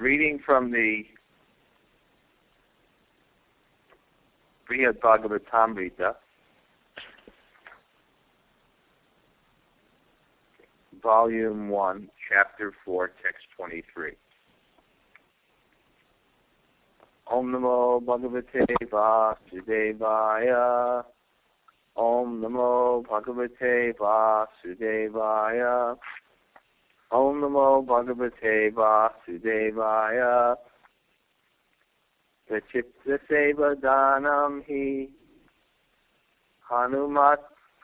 Reading from the Brihad Bhagavatamrita, Volume 1, Chapter 4, Text 23. Om Namo Bhagavate Vasudevaya. Om Namo Bhagavate Vasudevaya. Om Namo Bhagavate Vasudevaya. Vachitra Seva Dhanam Hi Hanumat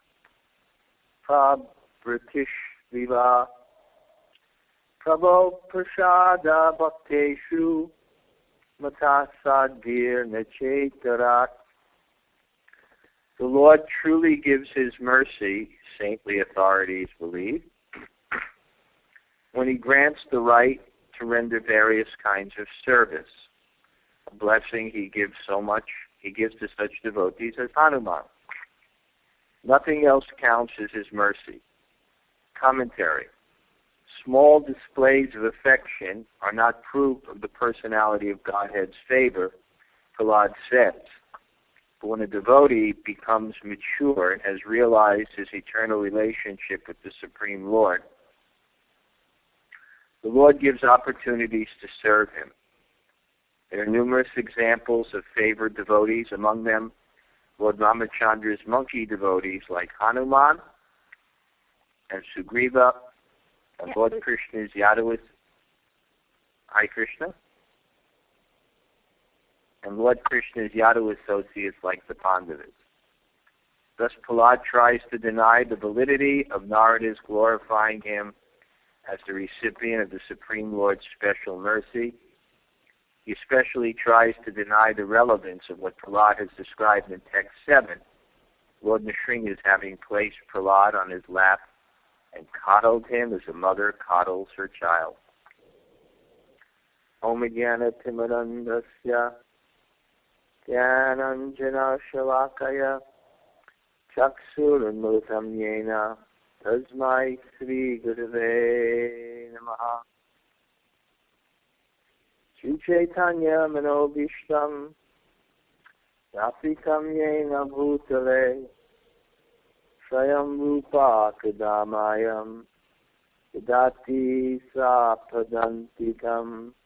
Prabritish Viva Prabhu Prasada Bhakteshu Matasadgir Nachetarat. The Lord truly gives His mercy, saintly authorities believe, when He grants the right to render various kinds of service. A blessing He gives to such devotees as Hanuman. Nothing else counts as His mercy. Commentary. Small displays of affection are not proof of the personality of Godhead's favor, Prahlad says. But when a devotee becomes mature and has realized his eternal relationship with the Supreme Lord, the Lord gives opportunities to serve Him. There are numerous examples of favored devotees, among them Lord Ramachandra's monkey devotees like Hanuman and Sugriva, and Lord Krishna's Yadav, Hare Krishna, and Lord Krishna's Yadav associates like the Pandavas. Thus Prahlad tries to deny the validity of Narada's glorifying him as the recipient of the Supreme Lord's special mercy. He especially tries to deny the relevance of what Prahlad has described in text 7, Lord Nrsimha having placed Prahlad on his lap and coddled him as a mother coddles her child. Om Jnana Timirandasya Dhyananjana Shalakaya Chaksuranmutam Yena Tasmai Sri Gurave Namaha. Shri Chaitanya Manobishtam Yapikam Yena Bhutale Swayam Rupa Kadamayam Yadati Sapadantikam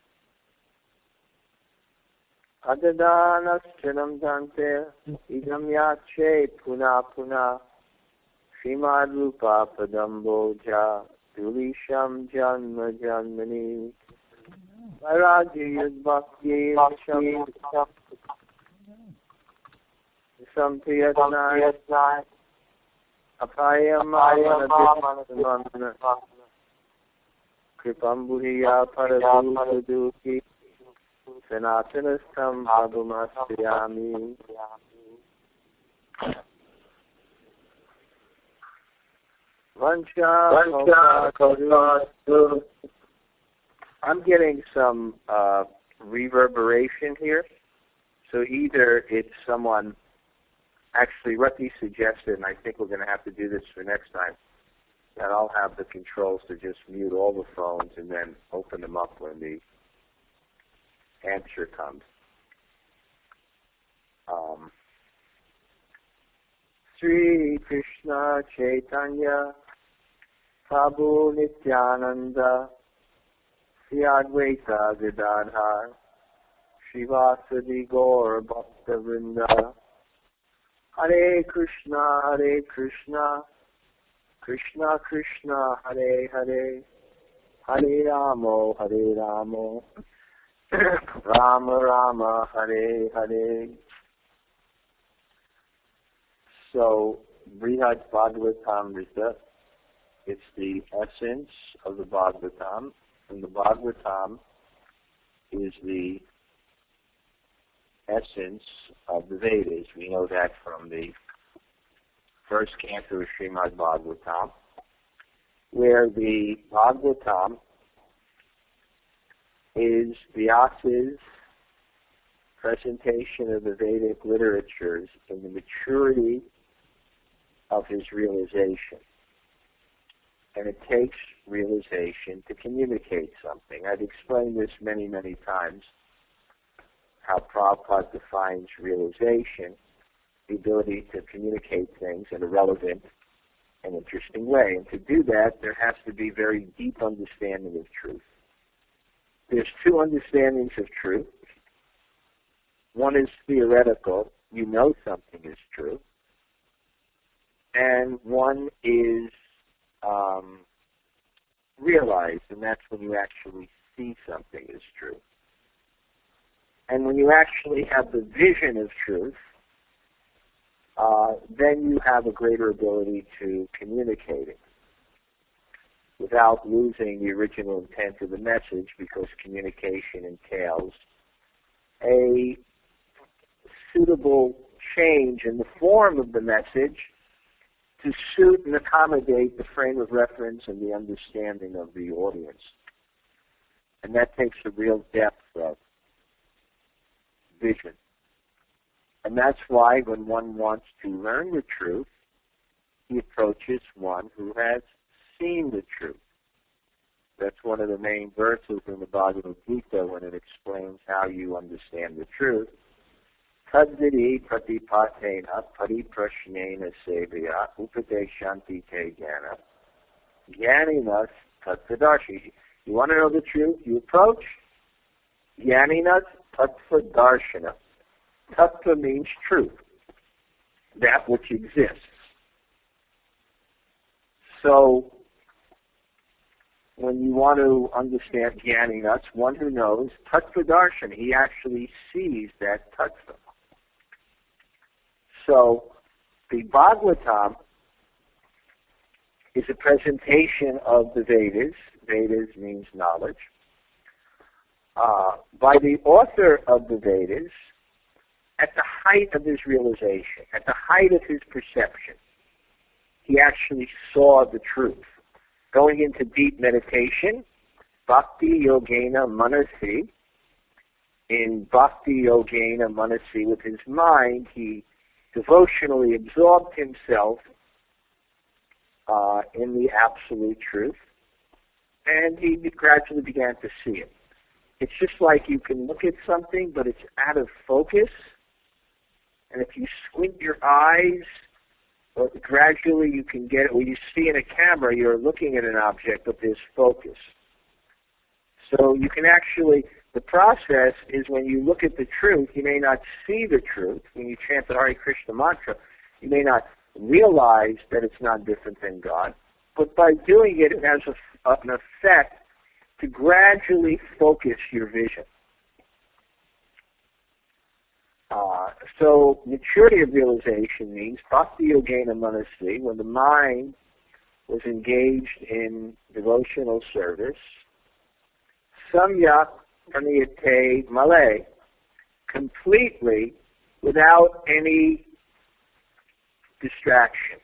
Adadanaschanam Dante Idam Yache Puna Puna Srimad Rupa Padamboja Dulisham Janma Janmani Vairagya Yudbhakti Visham Sampiyatnai Apayamana Kripamburiya Paraduki Sanatanastam Abhumasyami. I'm getting some reverberation here. So either it's someone, actually Rati suggested, and I think we're going to have to do this for next time, that I'll have the controls to just mute all the phones and then open them up when the answer comes. Sri Krishna Chaitanya Prabhu Nityananda Sri Advaita Gadadhar Srivasadi Gaur Bhakta Vrinda Hare Krishna Krishna Krishna Hare Hare Hare Ramo Rama Rama Hare Hare. So, Brihad Bhagavatamrita, it's the essence of the Bhagavatam, and the Bhagavatam is the essence of the Vedas. We know that from the first canto of Srimad Bhagavatam, where the Bhagavatam is Vyasa's presentation of the Vedic literatures in the maturity of his realization. and it takes realization to communicate something. I've explained this many, many times, how Prabhupada defines realization, the ability to communicate things in a relevant and interesting way. And to do that, there has to be very deep understanding of truth. There's two understandings of truth. One is theoretical, you know something is true, and one is realized, and that's when you actually see something is true. And when you actually have the vision of truth, then you have a greater ability to communicate it without losing the original intent of the message, because communication entails a suitable change in the form of the message to suit and accommodate the frame of reference and the understanding of the audience. And that takes a real depth of vision. And that's why when one wants to learn the truth, he approaches one who has seen the truth. That's one of the main verses in the Bhagavad Gita when it explains how you understand the truth. Tadvidi pratipatena pariprashnena sevaya upadeshanti te jnana jnaninas tattvadarshi. You want to know the truth? You approach jnaninas tattvadarshana. Tattva means truth, that which exists. So, when you want to understand jnaninas, one who knows tattvadarshana, he actually sees that tattva. So, the Bhagavatam is a presentation of the Vedas. Vedas means knowledge. By the author of the Vedas, at the height of his realization, at the height of his perception, he actually saw the truth. Going into deep meditation, Bhakti Yogena Manasi, in Bhakti Yogena Manasi, with his mind, he devotionally absorbed himself in the absolute truth, and he gradually began to see it. It's just like you can look at something, but it's out of focus, and if you squint your eyes, gradually you can get it. When you see in a camera, you're looking at an object, but there's focus. So you can actually, the process is when you look at the truth, you may not see the truth. When you chant the Hare Krishna mantra, you may not realize that it's not different than God. But by doing it, it has an effect to gradually focus your vision. So maturity of realization means Bhakti Yogena Manasi, when the mind was engaged in devotional service, Samyak Pranayate Male, completely without any distraction.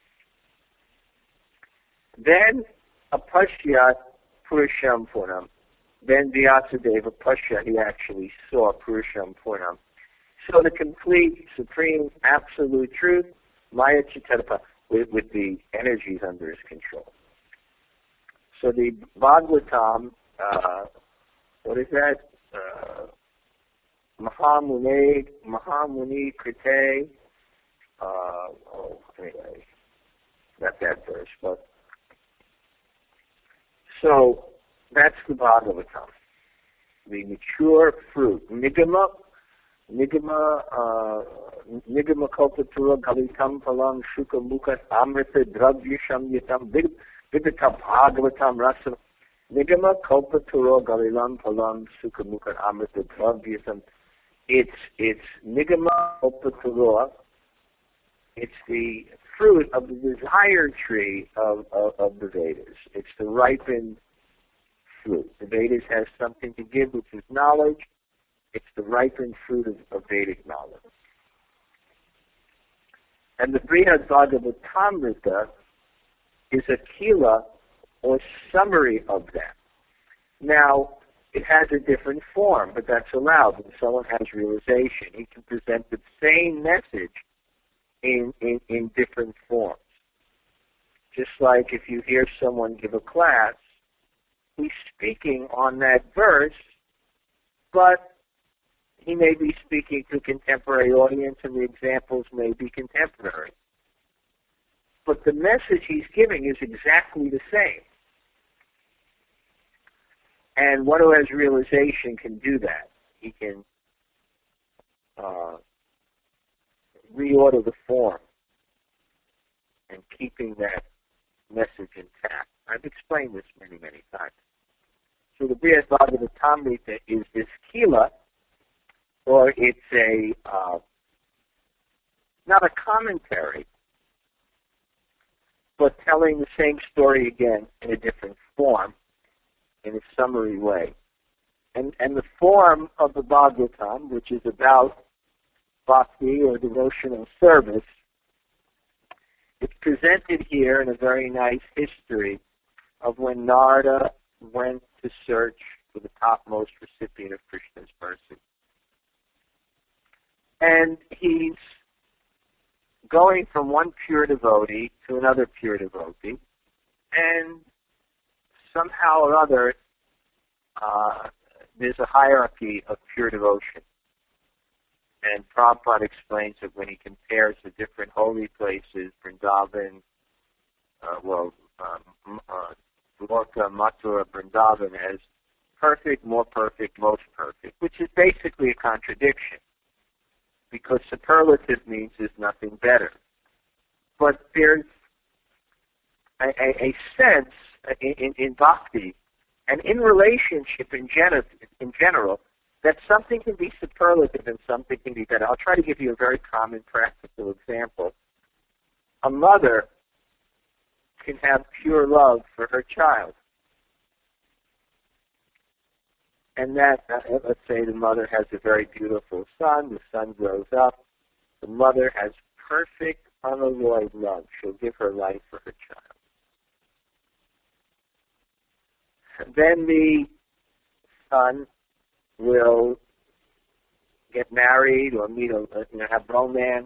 Then Apashyat Purusham Purnam. Then Vyasadeva Pasya, he actually saw Purusham Purnam. So the complete, supreme, absolute truth, Maya Chitarapa, with the energies under his control. So the Bhagavatam, what is that? Mahamuni Krite, anyway, not that verse, but so that's the Bhagavatam, the mature fruit. Nigama Kalpatura Galitam Palam Shuka Mukha Amrita Dravyasham Yatam Vidita Bhagavatam Rasa Nigama Kalpatura Galilam Palam Shuka Mukha Amrita Dravyasham. It's Nigama Kalpatura. It's the fruit of the desire tree of the Vedas. It's the ripened fruit. The Vedas has something to give, which is knowledge. It's the ripened fruit of Vedic knowledge. And the Brihad Bhagavatamrita is a kila, or summary of that. Now, it has a different form, but that's allowed. When someone has realization, he can present the same message in different forms. Just like if you hear someone give a class, he's speaking on that verse, but he may be speaking to a contemporary audience and the examples may be contemporary. But the message he's giving is exactly the same. And one who has realization can do that. He can reorder the form and keeping that message intact. I've explained this many, many times. So the Brihad Bhagavatamrita is this kila, or it's a not a commentary, but telling the same story again in a different form, in a summary way. And the form of the Bhagavatam, which is about bhakti or devotional service, it's presented here in a very nice history of when Narada went to search for the topmost recipient of Krishna's mercy. And he's going from one pure devotee to another pure devotee, and somehow or other, there's a hierarchy of pure devotion. And Prabhupada explains that when he compares the different holy places, Vrindavan, Dwarka, Mathura, Vrindavan, as perfect, more perfect, most perfect, which is basically a contradiction, because superlative means there's nothing better. But there's a sense in bhakti and in relationship in general that something can be superlative and something can be better. I'll try to give you a very common practical example. A mother can have pure love for her child. And that, let's say the mother has a very beautiful son, the son grows up, the mother has perfect, unalloyed love. She'll give her life for her child. And then the son will get married or have romance.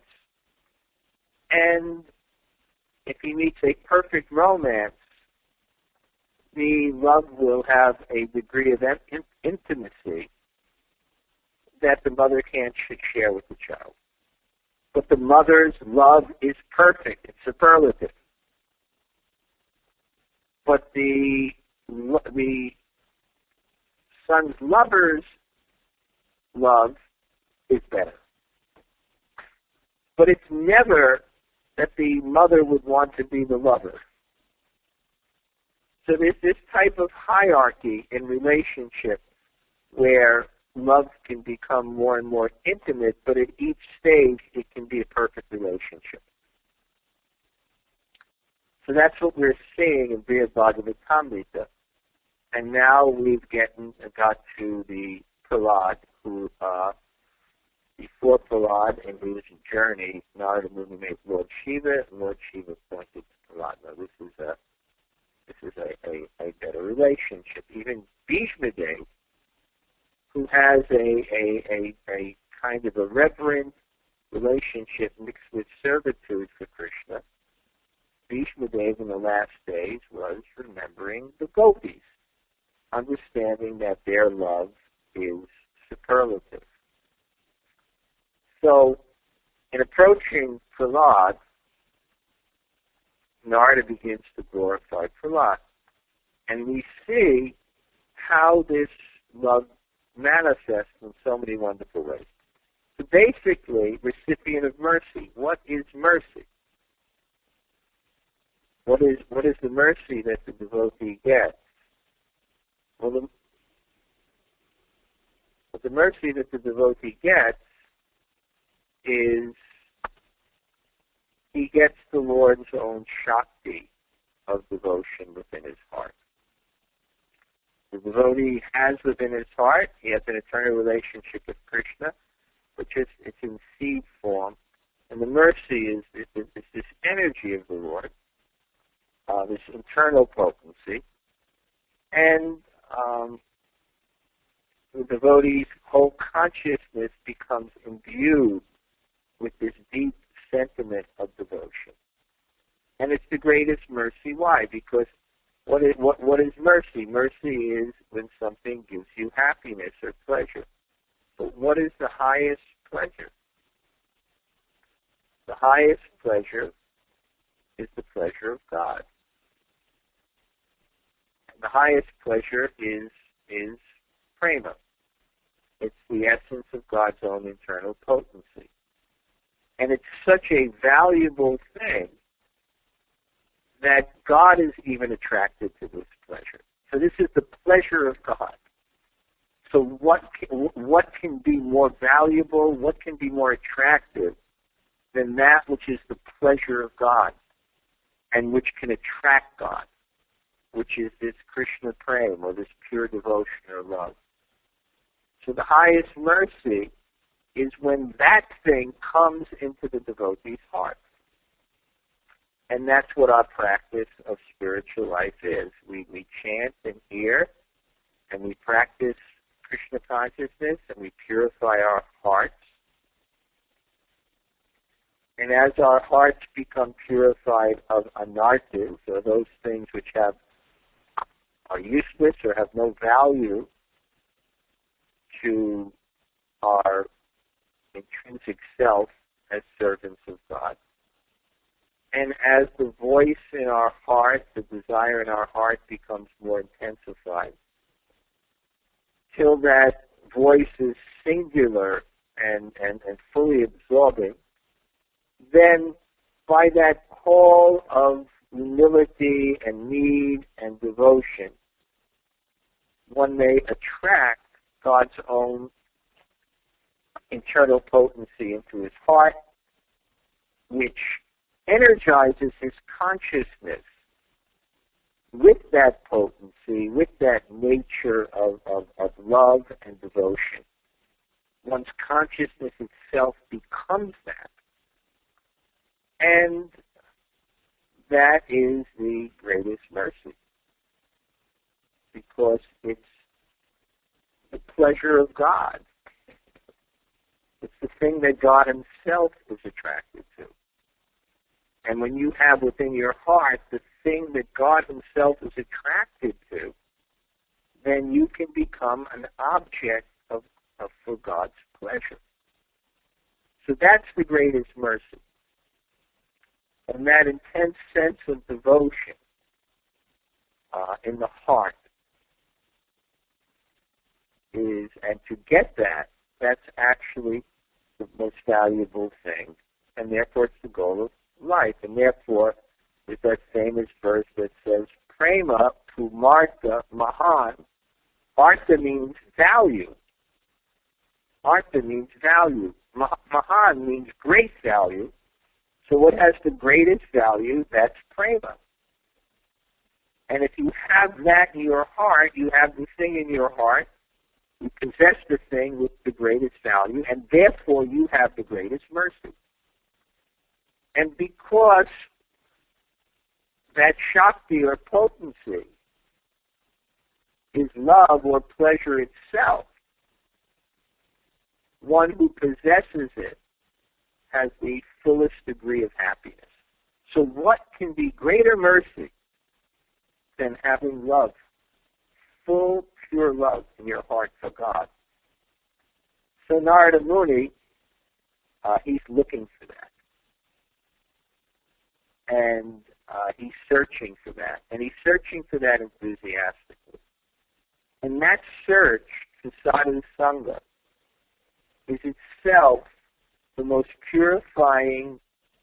And if he meets a perfect romance, the love will have a degree of intimacy that the mother can't share with the child. But the mother's love is perfect. It's superlative. But the son's lover's love is better. But it's never that the mother would want to be the lover. So there's this type of hierarchy in relationship where love can become more and more intimate, but at each stage it can be a perfect relationship. So that's what we're seeing in Brihad Bhagavatamrita. And now we've got to the Prahlad, who before Prahlad in his journey, Narada Muni made Lord Shiva, and Lord Shiva pointed to Prahlad. Now this is a better relationship. Even Bhishma Dev, who has a kind of a reverent relationship mixed with servitude for Krishna, Bhishma Dev in the last days was remembering the gopis, understanding that their love is superlative. So, in approaching Prahlad, Narada begins to glorify Prahlad. And we see how this love manifests in so many wonderful ways. So basically, recipient of mercy. What is mercy? What is the mercy that the devotee gets? Well, the mercy that the devotee gets is he gets the Lord's own Shakti of devotion within his heart. The devotee has within his heart, he has an eternal relationship with Krishna, which is it's in seed form, and the mercy is this energy of the Lord, this internal potency, and the devotee's whole consciousness becomes imbued with this deep sentiment of devotion. And it's the greatest mercy. Why? Because what is mercy? Mercy is when something gives you happiness or pleasure. But what is the highest pleasure? The highest pleasure is the pleasure of God. The highest pleasure is prema. It's the essence of God's own internal potency. And it's such a valuable thing that God is even attracted to this pleasure. So this is the pleasure of God. So what can be more valuable, what can be more attractive than that which is the pleasure of God and which can attract God, which is this Krishna prema, or this pure devotion or love. So the highest mercy is when that thing comes into the devotee's heart. And that's what our practice of spiritual life is. We chant and hear, and we practice Krishna consciousness, and we purify our hearts. And as our hearts become purified of anarthas, or those things which are useless or have no value to our intrinsic self as servants of God, and as the voice in our heart, the desire in our heart becomes more intensified, till that voice is singular and fully absorbing, then by that call of humility and need and devotion, one may attract God's own internal potency into his heart, which energizes his consciousness with that potency, with that nature of love and devotion. One's consciousness itself becomes that. And that is the greatest mercy, because it's the pleasure of God. It's the thing that God himself is attracted to. And when you have within your heart the thing that God himself is attracted to, then you can become an object for God's pleasure. So that's the greatest mercy. And that intense sense of devotion in the heart is, and to get that, that's actually the most valuable thing. And therefore it's the goal of life. And therefore, there's that famous verse that says, Prema Pumartha Mahan. Artha means value. Artha means value. Mahan means great value. So what has the greatest value? That's prema. And if you have that in your heart, you have the thing in your heart, you possess the thing with the greatest value, and therefore you have the greatest mercy. And because that Shakti or potency is love or pleasure itself, one who possesses it has the fullest degree of happiness. So what can be greater mercy than having love, full, pure love in your heart for God? So Narada Muni, he's looking for that. And he's searching for that. And he's searching for that enthusiastically. And that search to sadhu sangha is itself the most purifying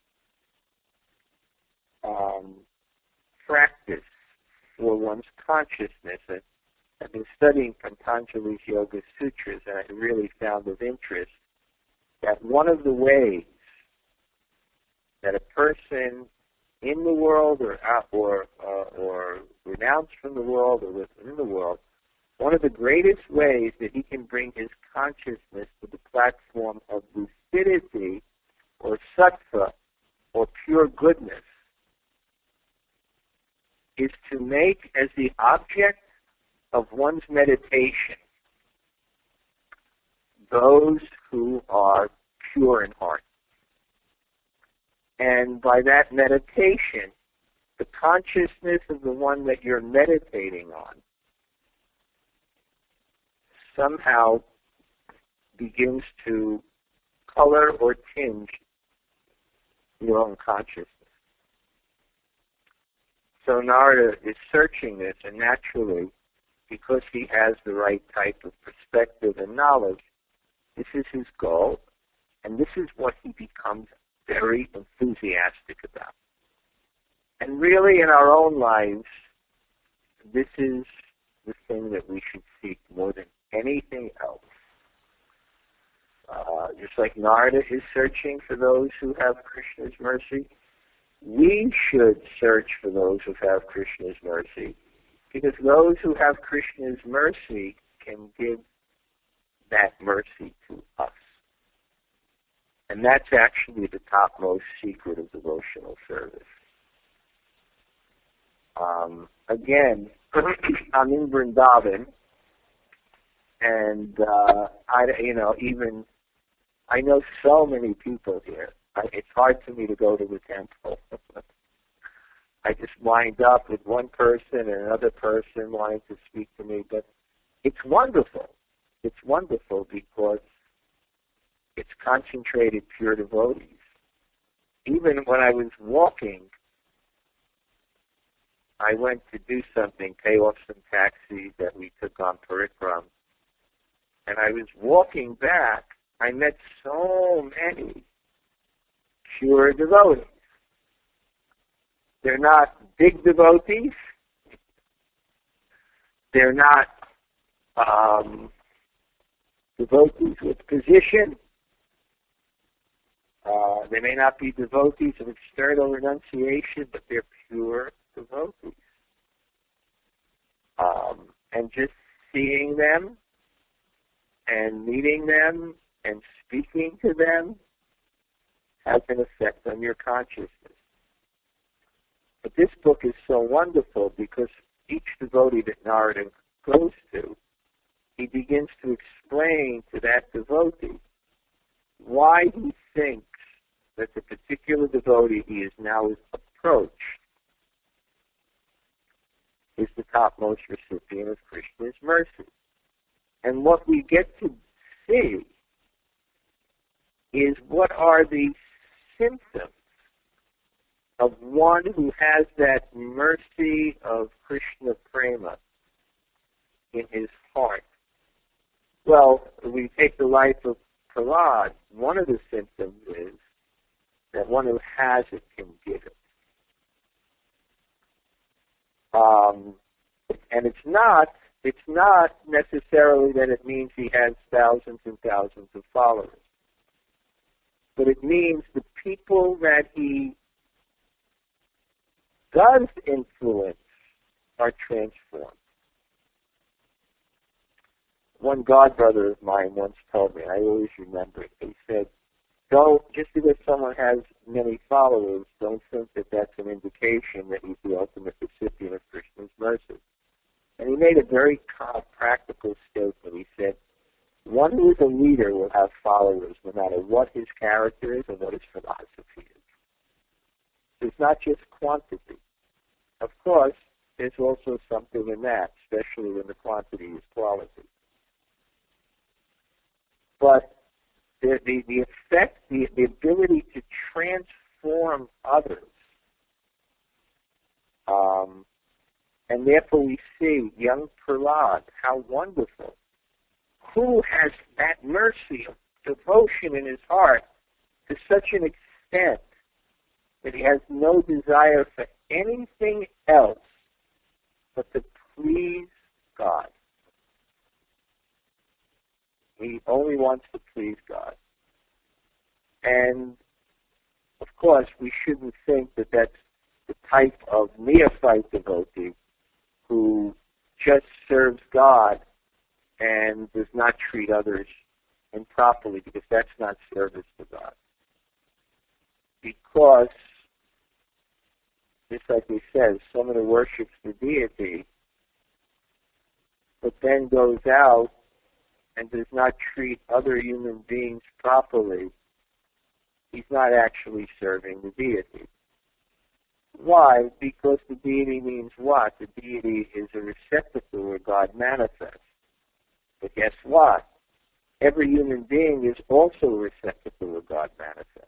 practice for one's consciousness. And I've been studying Patanjali's Yoga Sutras, and I really found of interest that one of the ways that a person in the world or renounced from the world or within the world, one of the greatest ways that he can bring his consciousness to the platform of lucidity or sattva or pure goodness is to make as the object of one's meditation those who are pure in heart. And by that meditation, the consciousness of the one that you're meditating on somehow begins to color or tinge your own consciousness. So Narada is searching this, and naturally, because he has the right type of perspective and knowledge, this is his goal, and this is what he becomes very enthusiastic about. And really, in our own lives, this is the thing that we should seek more than anything else. Just like Narada is searching for those who have Krishna's mercy, we should search for those who have Krishna's mercy, because those who have Krishna's mercy can give that mercy to us. And that's actually the topmost secret of devotional service. Again, I'm in Vrindavan, and I know so many people here. It's hard for me to go to the temple. I just wind up with one person and another person wanting to speak to me, but it's wonderful. It's wonderful because it's concentrated pure devotees. Even when I was walking, I went to do something, pay off some taxis that we took on Parikram, and I was walking back. I met so many pure devotees. They're not big devotees. They're not devotees with position. They may not be devotees of external renunciation, but they're pure devotees. And just seeing them and meeting them and speaking to them has an effect on your consciousness. But this book is so wonderful because each devotee that Narada goes to, he begins to explain to that devotee why he thinks that the particular devotee he is now approached is the topmost recipient of Krishna's mercy. And what we get to see is what are the symptoms of one who has that mercy of Krishna prema in his heart. Well, if we take the life of Prahlad, one of the symptoms is that one who has it can give it. And it's not necessarily that it means he has thousands and thousands of followers. But it means the people that he does influence are transformed. One godbrother of mine once told me, I always remember it, he said, just because someone has many followers, don't think that that's an indication that he's the ultimate recipient of Krishna's mercy. And he made a very practical statement. He said, one who is a leader will have followers no matter what his character is or what his philosophy is. It's not just quantity. Of course, there's also something in that, especially when the quantity is quality. But the effect, the ability to transform others, and therefore we see young Prahlad, how wonderful, who has that mercy of devotion in his heart to such an extent that he has no desire for anything else but to please God. He only wants to please God. And, of course, we shouldn't think that that's the type of neophyte devotee who just serves God and does not treat others improperly, because that's not service to God. Because, just like we said, someone who worships the deity, but then goes out and does not treat other human beings properly, he's not actually serving the deity. Why? Because the deity means what? The deity is a receptacle where God manifests. But guess what? Every human being is also a receptacle where God manifests.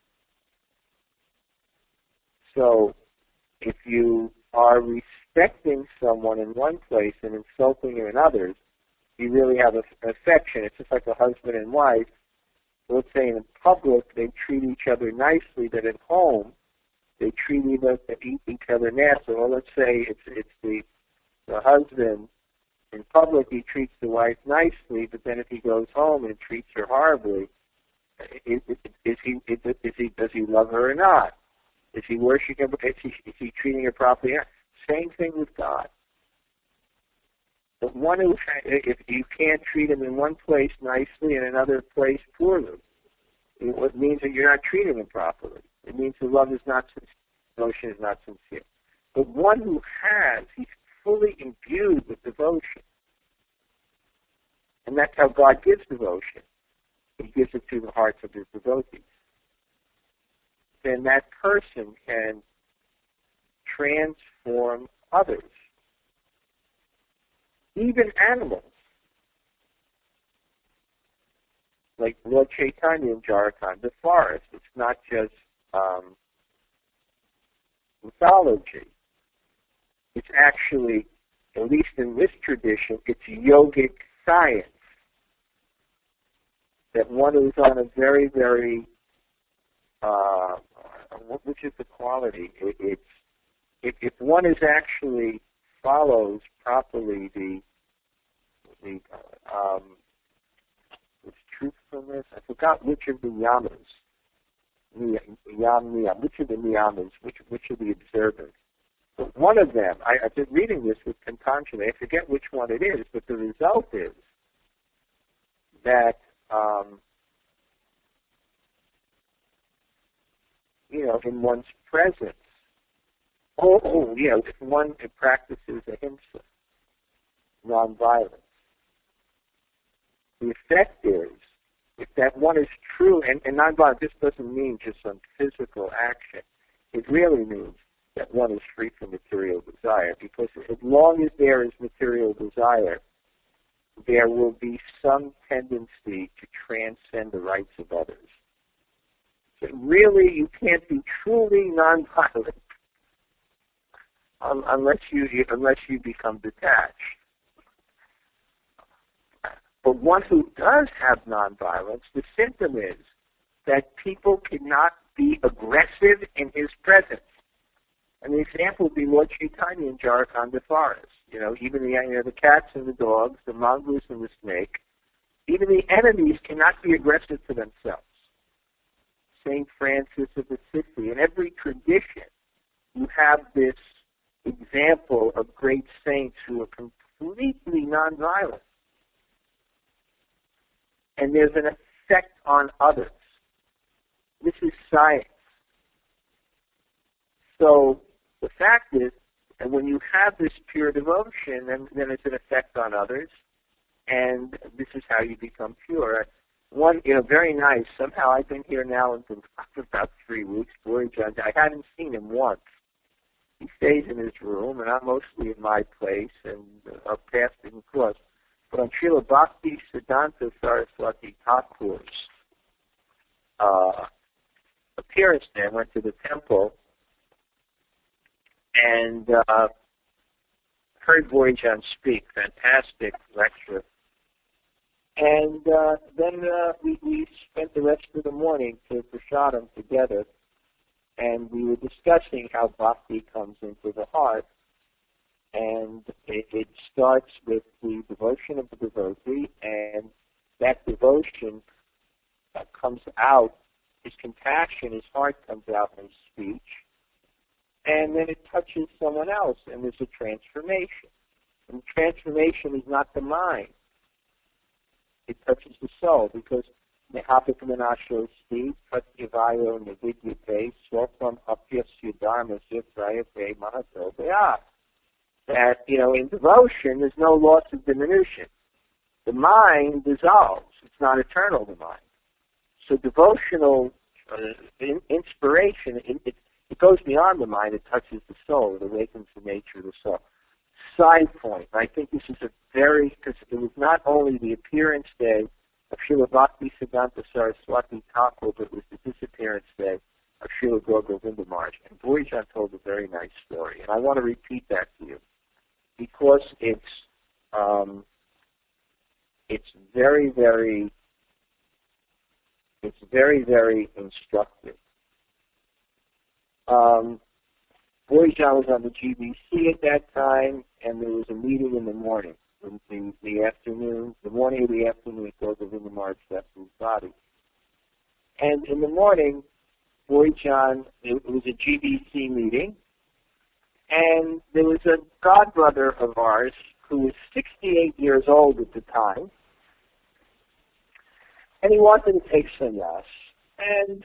So, if you are respecting someone in one place and insulting him in others, you really have affection. It's just like a husband and wife. Let's say in public they treat each other nicely, but at home they treat each other nasty. Or let's say it's the husband. In public he treats the wife nicely, but then if he goes home and treats her horribly, does he love her or not? Is he worshiping her? Is he treating her properly? Same thing with God. But one who, if you can't treat him in one place nicely and another place poorly, it means that you're not treating him properly. It means the love is not sincere, devotion is not sincere. But one who he's fully imbued with devotion. And that's how God gives devotion. He gives it to the hearts of his devotees. Then that person can transform others. Even animals. Like Lord Chaitanya in Jharkhand, the forest. It's not just mythology. It's actually, at least in this tradition, it's yogic science. That one who's on a very, very, which is the quality? If one is actually follows properly the truthfulness. I forgot which of the yamas. Which of the niyamas? Which of the observers? But one of them. I've been reading this with Patanjali. I forget which one it is, but the result is that in one's presence. If one practices ahimsa, nonviolence, the effect is, if that one is true, and nonviolence, this doesn't mean just some physical action. It really means that one is free from material desire, because as long as there is material desire, there will be some tendency to transcend the rights of others. So really, you can't be truly nonviolent unless you become detached. But one who does have nonviolence, the symptom is that people cannot be aggressive in his presence. And the example would be Lord Chaitanya in Jharkhand forest. Even the cats and the dogs, the mongoose and the snake, even the enemies cannot be aggressive to themselves. St. Francis of Assisi. In every tradition, you have this example of great saints who are completely nonviolent. And there's an effect on others. This is science. So the fact is, and when you have this pure devotion, then it's an effect on others, and this is how you become pure. One, very nice. Somehow I've been here now for about 3 weeks. I hadn't seen him once. He stays in his room, and I'm mostly in my place, and I'll pass him across. But on Srila Bhakti Siddhanta Saraswati Thakur's appearance there, went to the temple, and heard Boyajan speak. Fantastic lecture. And then we spent the rest of the morning to prasadam together, and we were discussing how bhakti comes into the heart. And it starts with the devotion of the devotee, and that devotion comes out, his compassion, his heart comes out in his speech, and then it touches someone else, and there's a transformation. And transformation is not the mind. It touches the soul, because Nehapakamanacho speak, Pratyavayo Navidyate, Swapam Apyasya Dharmasya Prayate Mahato Bhaya. That, in devotion, there's no loss of diminution. The mind dissolves. It's not eternal, the mind. So devotional inspiration, It goes beyond the mind. It touches the soul. It awakens the nature of the soul. Side point. I think this is a very, because it was not only the appearance day of Srila Bhaktisiddhanta Saraswati Thakur, but it was the disappearance day of Srila Gaur Govinda Maharaj. And Borijan told a very nice story, and I want to repeat that to you because it's very, very instructive. Borijan was on the GBC at that time, and there was a meeting in the morning. In the afternoon, the morning of the afternoon, Gaur Govinda Maharaj left his body. And in the morning, Borijan, it was a GBC meeting, and there was a godbrother of ours who was 68 years old at the time, and he wanted to take sannyas. And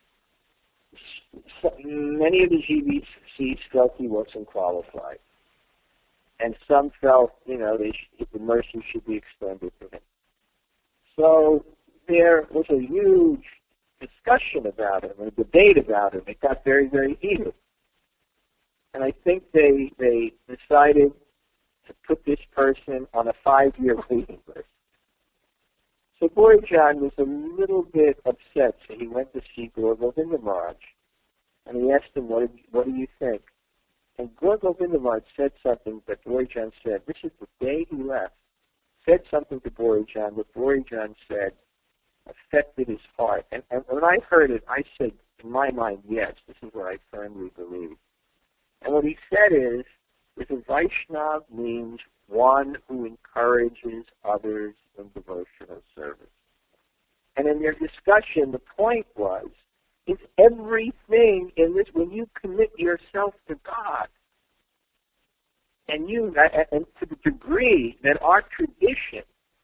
many of the GBCs felt he wasn't qualified. And some felt, the mercy should be extended to him. So there was a huge discussion about him, a debate about him. It got very, very heated. And I think they decided to put this person on a 5-year waiting list. So Borijan was a little bit upset, so he went to see Gaur Govinda Maharaj. And he asked him, what do you think? And Gaur Govinda Maharaj said something that Borijan said. This is the day he left. Said something to Borijan. What Borijan said affected his heart. And when I heard it, I said, in my mind, yes, this is what I firmly believe. And what he said is, that a Vaishnava means one who encourages others in devotional service. And in their discussion, the point was, it's everything in this, when you commit yourself to God, and and to the degree that our tradition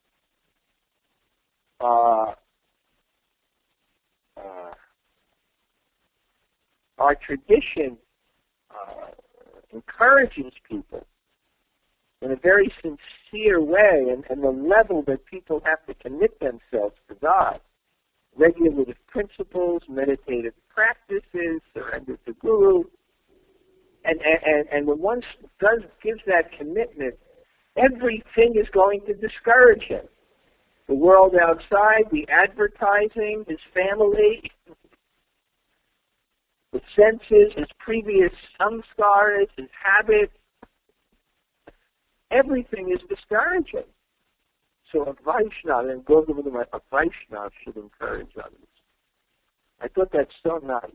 encourages people in a very sincere way, and the level that people have to commit themselves to God, regulative principles, meditative practices, surrender to Guru, and when one gives that commitment, everything is going to discourage him. The world outside, the advertising, his family, the senses, his previous samskaras, his habits, everything is discouraging. So a Vaishnava, and Gaur Govinda Maharaj, a Vaishnava should encourage others. I thought that's so nice.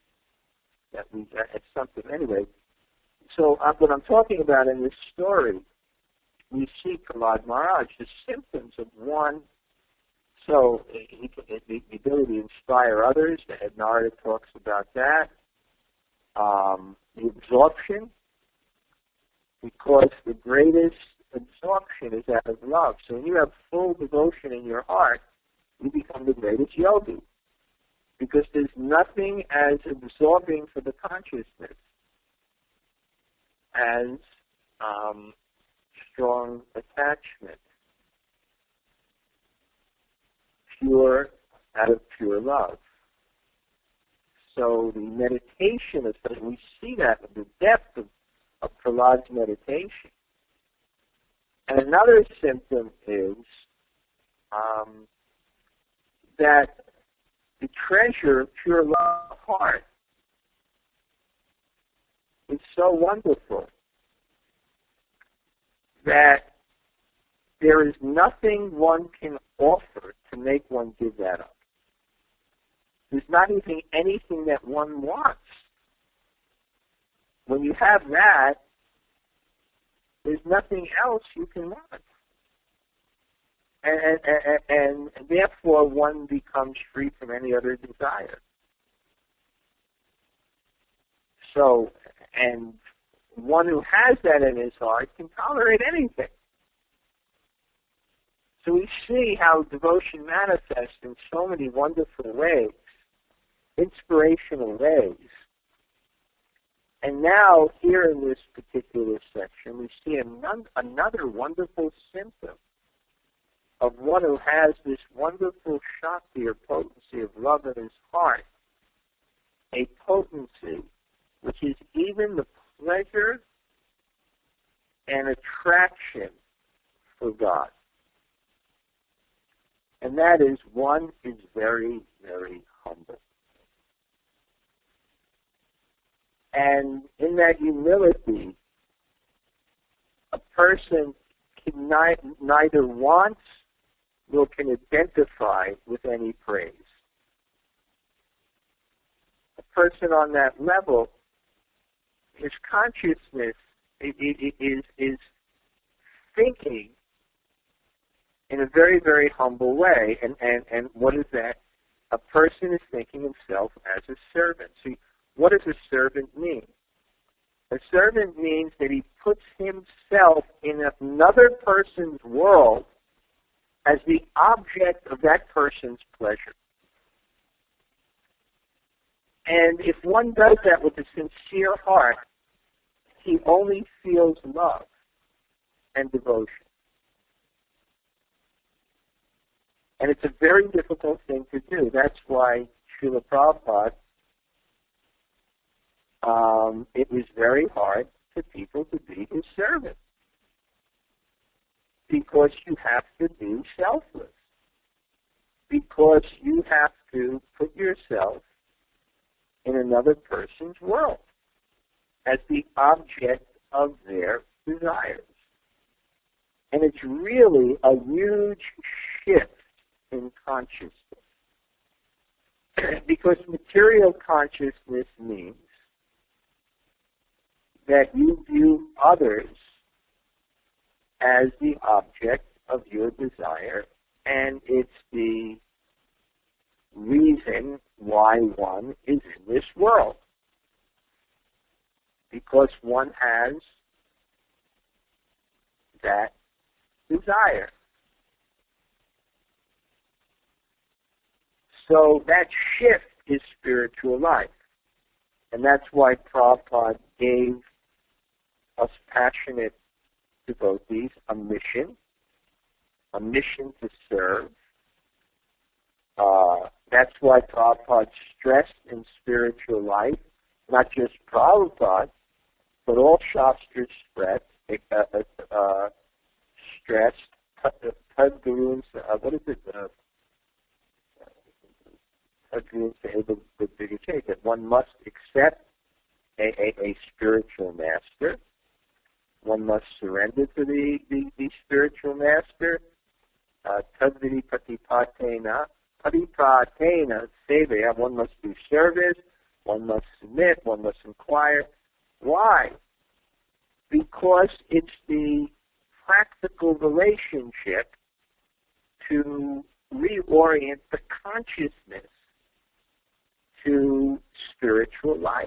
It's something. Anyway, so what I'm talking about in this story, we see Prahlad Maharaj, the symptoms of one. So the ability to inspire others, the head Narada talks about that. The absorption, because the greatest absorption is out of love. So when you have full devotion in your heart, you become the greatest yogi. Because there's nothing as absorbing for the consciousness as strong attachment. Pure, out of pure love. So the meditation is that we see that in the depth of Prahlad's meditation. And another symptom is that the treasure of pure love heart is so wonderful that there is nothing one can offer to make one give that up. There's not even anything that one wants. When you have that, there's nothing else you can want. And therefore one becomes free from any other desire. So, and one who has that in his heart can tolerate anything. So we see how devotion manifests in so many wonderful ways, inspirational ways. And now, here in this particular section, we see another wonderful symptom of one who has this wonderful Shakti or potency of love in his heart, a potency which is even the pleasure and attraction for God. And that is, one is very, very humble. And in that humility, a person can neither wants nor can identify with any praise. A person on that level, his consciousness is thinking in a very, very humble way. And what is that? A person is thinking himself as a servant. See, what does a servant mean? A servant means that he puts himself in another person's world as the object of that person's pleasure. And if one does that with a sincere heart, he only feels love and devotion. And it's a very difficult thing to do. That's why Srila Prabhupada, it was very hard for people to be his servant. Because you have to be selfless. Because you have to put yourself in another person's world as the object of their desires. And it's really a huge shift in consciousness. Because material consciousness means that you view others as the object of your desire, and it's the reason why one is in this world. Because one has that desire. So that shift is spiritual life. And that's why Prabhupada gave us passionate devotees a mission to serve. That's why Prabhupada stressed in spiritual life, not just Prabhupada, but all Shastras stressed Tadgurun, what is it? Tadgurun Sahib, that one must accept a spiritual master. One must surrender to the spiritual master. Tadvidi patipatena seveya. One must do service. One must submit. One must inquire. Why? Because it's the practical relationship to reorient the consciousness to spiritual life.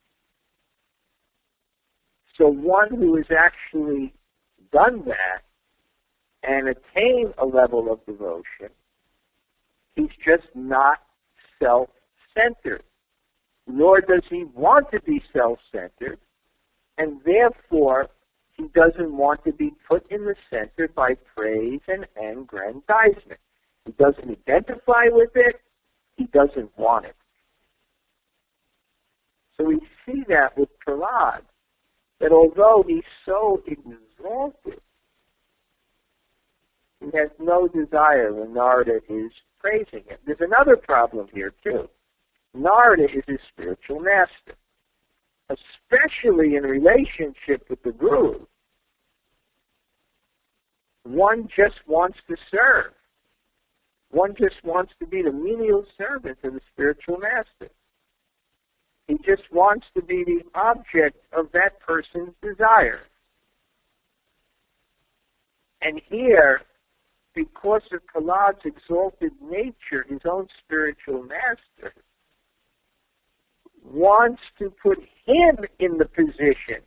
So one who has actually done that and attained a level of devotion, he's just not self-centered, nor does he want to be self-centered, and therefore he doesn't want to be put in the center by praise and aggrandizement. He doesn't identify with it, he doesn't want it. So we see that with Prahlad, that although he's so exalted, he has no desire when Narada is praising him. There's another problem here, too. Narada is his spiritual master, especially in relationship with the Guru. One just wants to serve. One just wants to be the menial servant of the spiritual master. He just wants to be the object of that person's desire. And here, because of Prahlad's exalted nature, his own spiritual master wants to put him in the position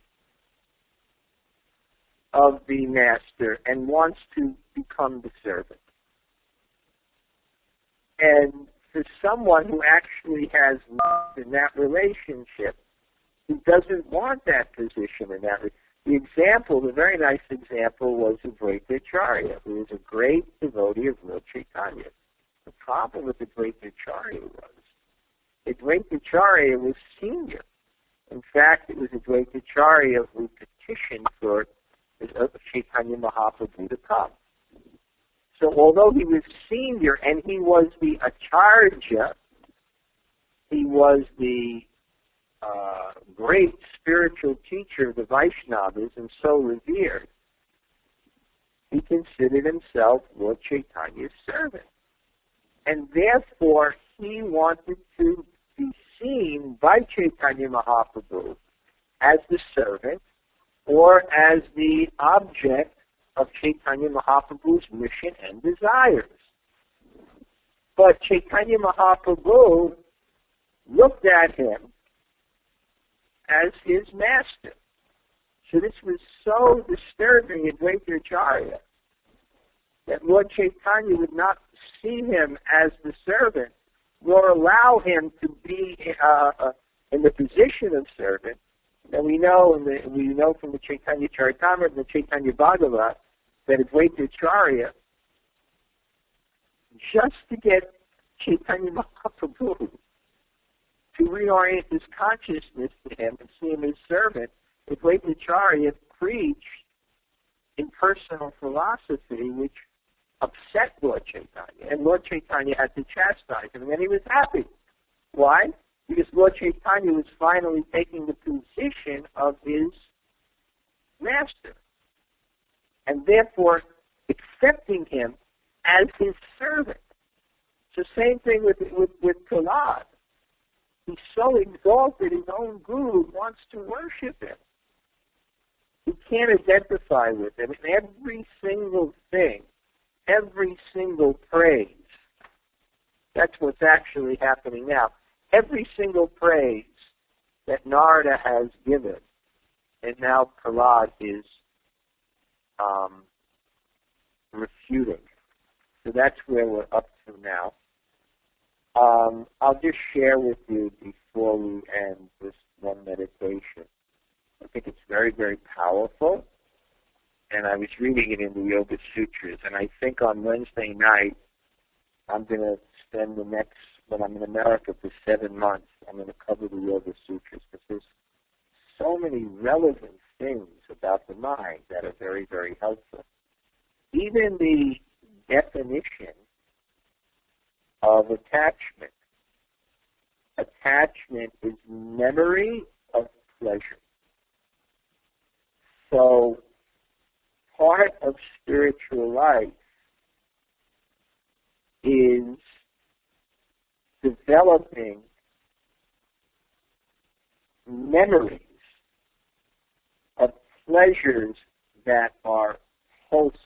of the master and wants to become the servant. And for someone who actually has love in that relationship, who doesn't want that position in that. The example, the very nice example, was Advaita Acharya, who was a great devotee of Lord Chaitanya. The problem with Advaita Acharya was Advaita Acharya was senior In fact, it was Advaitacharya who petitioned for Chaitanya Mahaprabhu to come. So although he was senior and he was the Acharya, he was the great spiritual teacher of the Vaishnavas and so revered, he considered himself Lord Chaitanya's servant. And therefore, he wanted to be seen by Chaitanya Mahaprabhu as the servant or as the object of Chaitanya Mahaprabhu's mission and desires. But Chaitanya Mahaprabhu looked at him as his master. So this was so disturbing at Advaitacharya that Lord Chaitanya would not see him as the servant, nor allow him to be in the position of servant. And we know from the Chaitanya Charitamrita and the Chaitanya Bhagavat that Advaitacharya, just to get Chaitanya Mahaprabhu to reorient his consciousness to him and see him as servant, Advaitacharya preached impersonal philosophy, which upset Lord Chaitanya. And Lord Chaitanya had to chastise him, and then he was happy. Why? Because Lord Chaitanya was finally taking the position of his master, and therefore accepting him as his servant. It's the same thing with Prahlad. He's so exalted, his own guru wants to worship him. He can't identify with him. And every single thing, every single praise, that's what's actually happening now. Every single praise that Narada has given, and now Prahlad is refuting. So that's where we're up to now. I'll just share with you before we end this one meditation. I think it's very, very powerful. And I was reading it in the Yoga Sutras. And I think on Wednesday night, I'm going to spend when I'm in America for 7 months, I'm going to cover the Yoga Sutras. Because there's so many relevant things about the mind that are very, very helpful. Even the definition of attachment. Attachment is memory of pleasure. So part of spiritual life is developing memories of pleasures that are wholesome.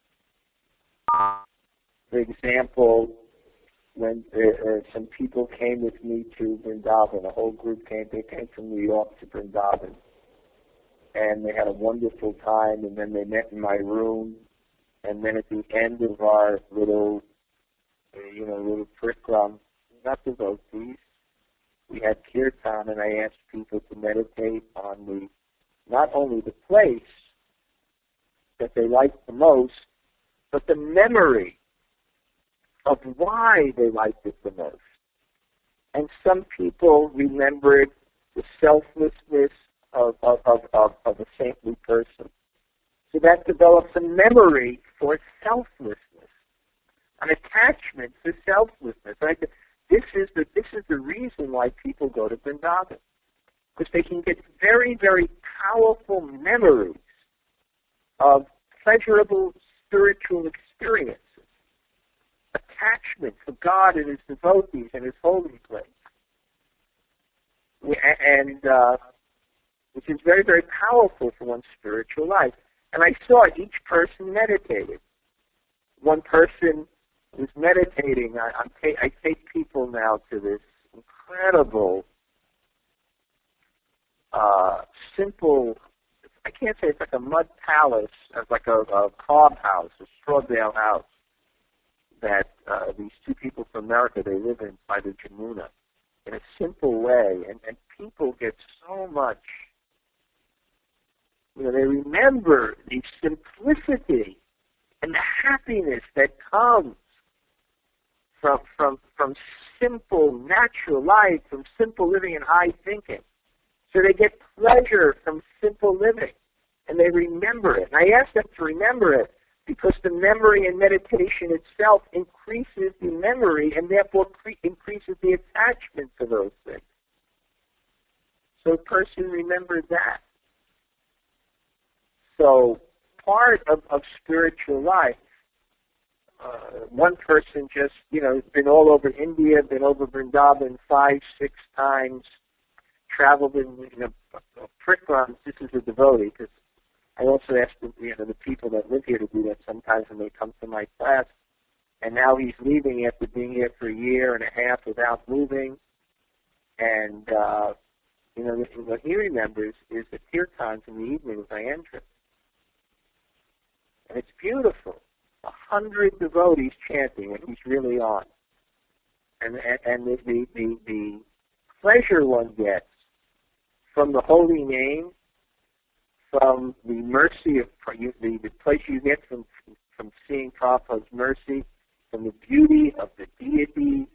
For example, when some people came with me to Vrindavan, a whole group came. They came from New York to Vrindavan, and they had a wonderful time. And then they met in my room. And then at the end of our little prikram, not devotees, we had kirtan, and I asked people to meditate on not only the place that they liked the most, but the memory of why they liked it the most. And some people remembered the selflessness of a saintly person. So that develops a memory for selflessness, an attachment to selflessness. Right? This is the reason why people go to Vrindavan, because they can get very, very powerful memories of pleasurable spiritual experiences. Attachment for God and His devotees and His holy place, and which is very, very powerful for one's spiritual life. And I saw each person meditated. One person was meditating. I take people now to this incredible, simple. I can't say it's like a mud palace, it's like a cob house, a straw bale house. That these two people from America, they live in by the Jamuna in a simple way, and people get so much, they remember the simplicity and the happiness that comes from simple natural life, from simple living and high thinking. So they get pleasure from simple living, and they remember it. And I ask them to remember it because the memory and meditation itself increases the memory and therefore increases the attachment to those things. So a person remembers that. So part of spiritual life, one person just, has been all over India, been over Vrindavan 5-6 times, traveled in prikrams. This is a devotee, because I also ask the people that live here to do that sometimes when they come to my class. And now he's leaving after being here for 1.5 years without moving. And, what he remembers is the kirtans in the evening with Ayendra. And it's beautiful. 100 devotees chanting when he's really on. And the pleasure one gets from the holy name, from the mercy of the pleasure you get from seeing Prabhupada's mercy, from the beauty of the deities,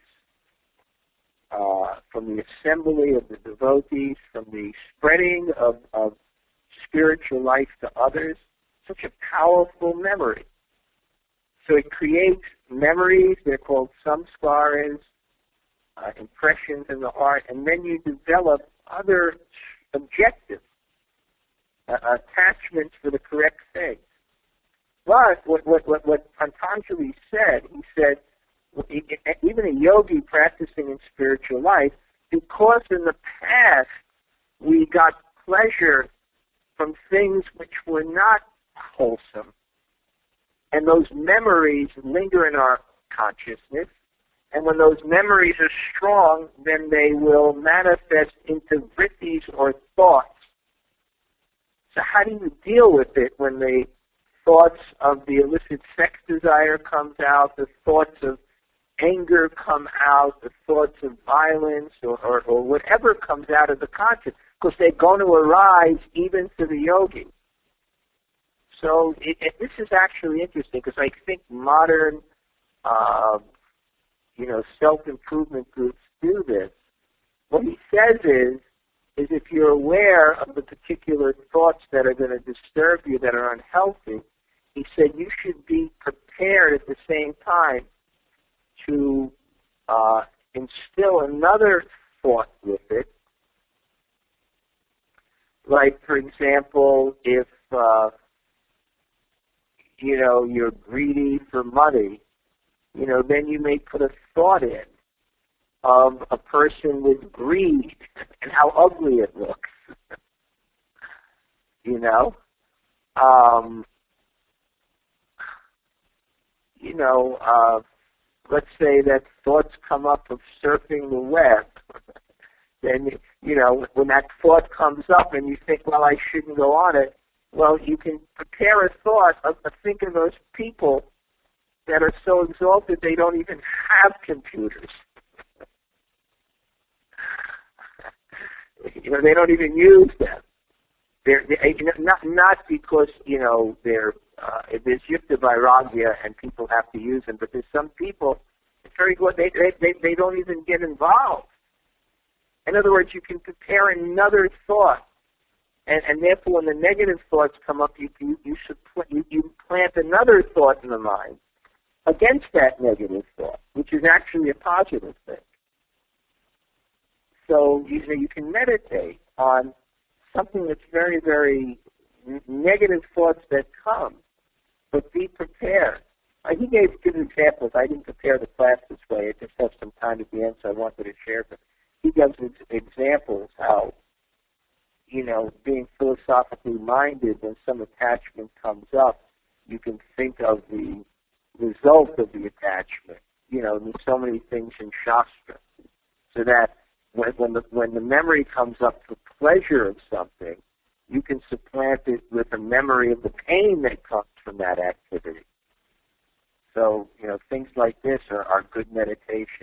from the assembly of the devotees, from the spreading of spiritual life to others. Such a powerful memory. So it creates memories. They're called samskaras, impressions in the heart, and then you develop other objectives, attachments for the correct things. But what Patanjali said, he said, even a yogi practicing in spiritual life, because in the past we got pleasure from things which were not wholesome, and those memories linger in our consciousness, and when those memories are strong, then they will manifest into vrittis or thoughts. So how do you deal with it when the thoughts of the illicit sex desire comes out, the thoughts of anger come out, the thoughts of violence, or whatever comes out of the conscious, because they're going to arise even for the yogi. So this is actually interesting, because I think modern, self-improvement groups do this. What he says is if you're aware of the particular thoughts that are going to disturb you, that are unhealthy, he said you should be prepared at the same time to instill another thought with it. Like, for example, if you're greedy for money, then you may put a thought in of a person with greed and how ugly it looks. Let's say that thoughts come up of surfing the web. Then, when that thought comes up and you think, well, I shouldn't go on it, well, you can prepare a thought of thinking of those people that are so exalted they don't even have computers. They don't even use them. They're not because they're there's yukta vairagya and people have to use them, but there's some people it's very good. They don't even get involved. In other words, you can prepare another thought, and therefore when the negative thoughts come up, you plant another thought in the mind against that negative thought, which is actually a positive thing. So you can meditate on something that's very, very negative thoughts that come, but be prepared. He gave good examples. I didn't prepare the class this way. I just have some time at the end, so I wanted to share them. He gives examples how, being philosophically minded, when some attachment comes up, you can think of the result of the attachment. There's so many things in Shastra, so that when the memory comes up for pleasure of something, you can supplant it with a memory of the pain that comes from that activity. So, things like this are good meditation.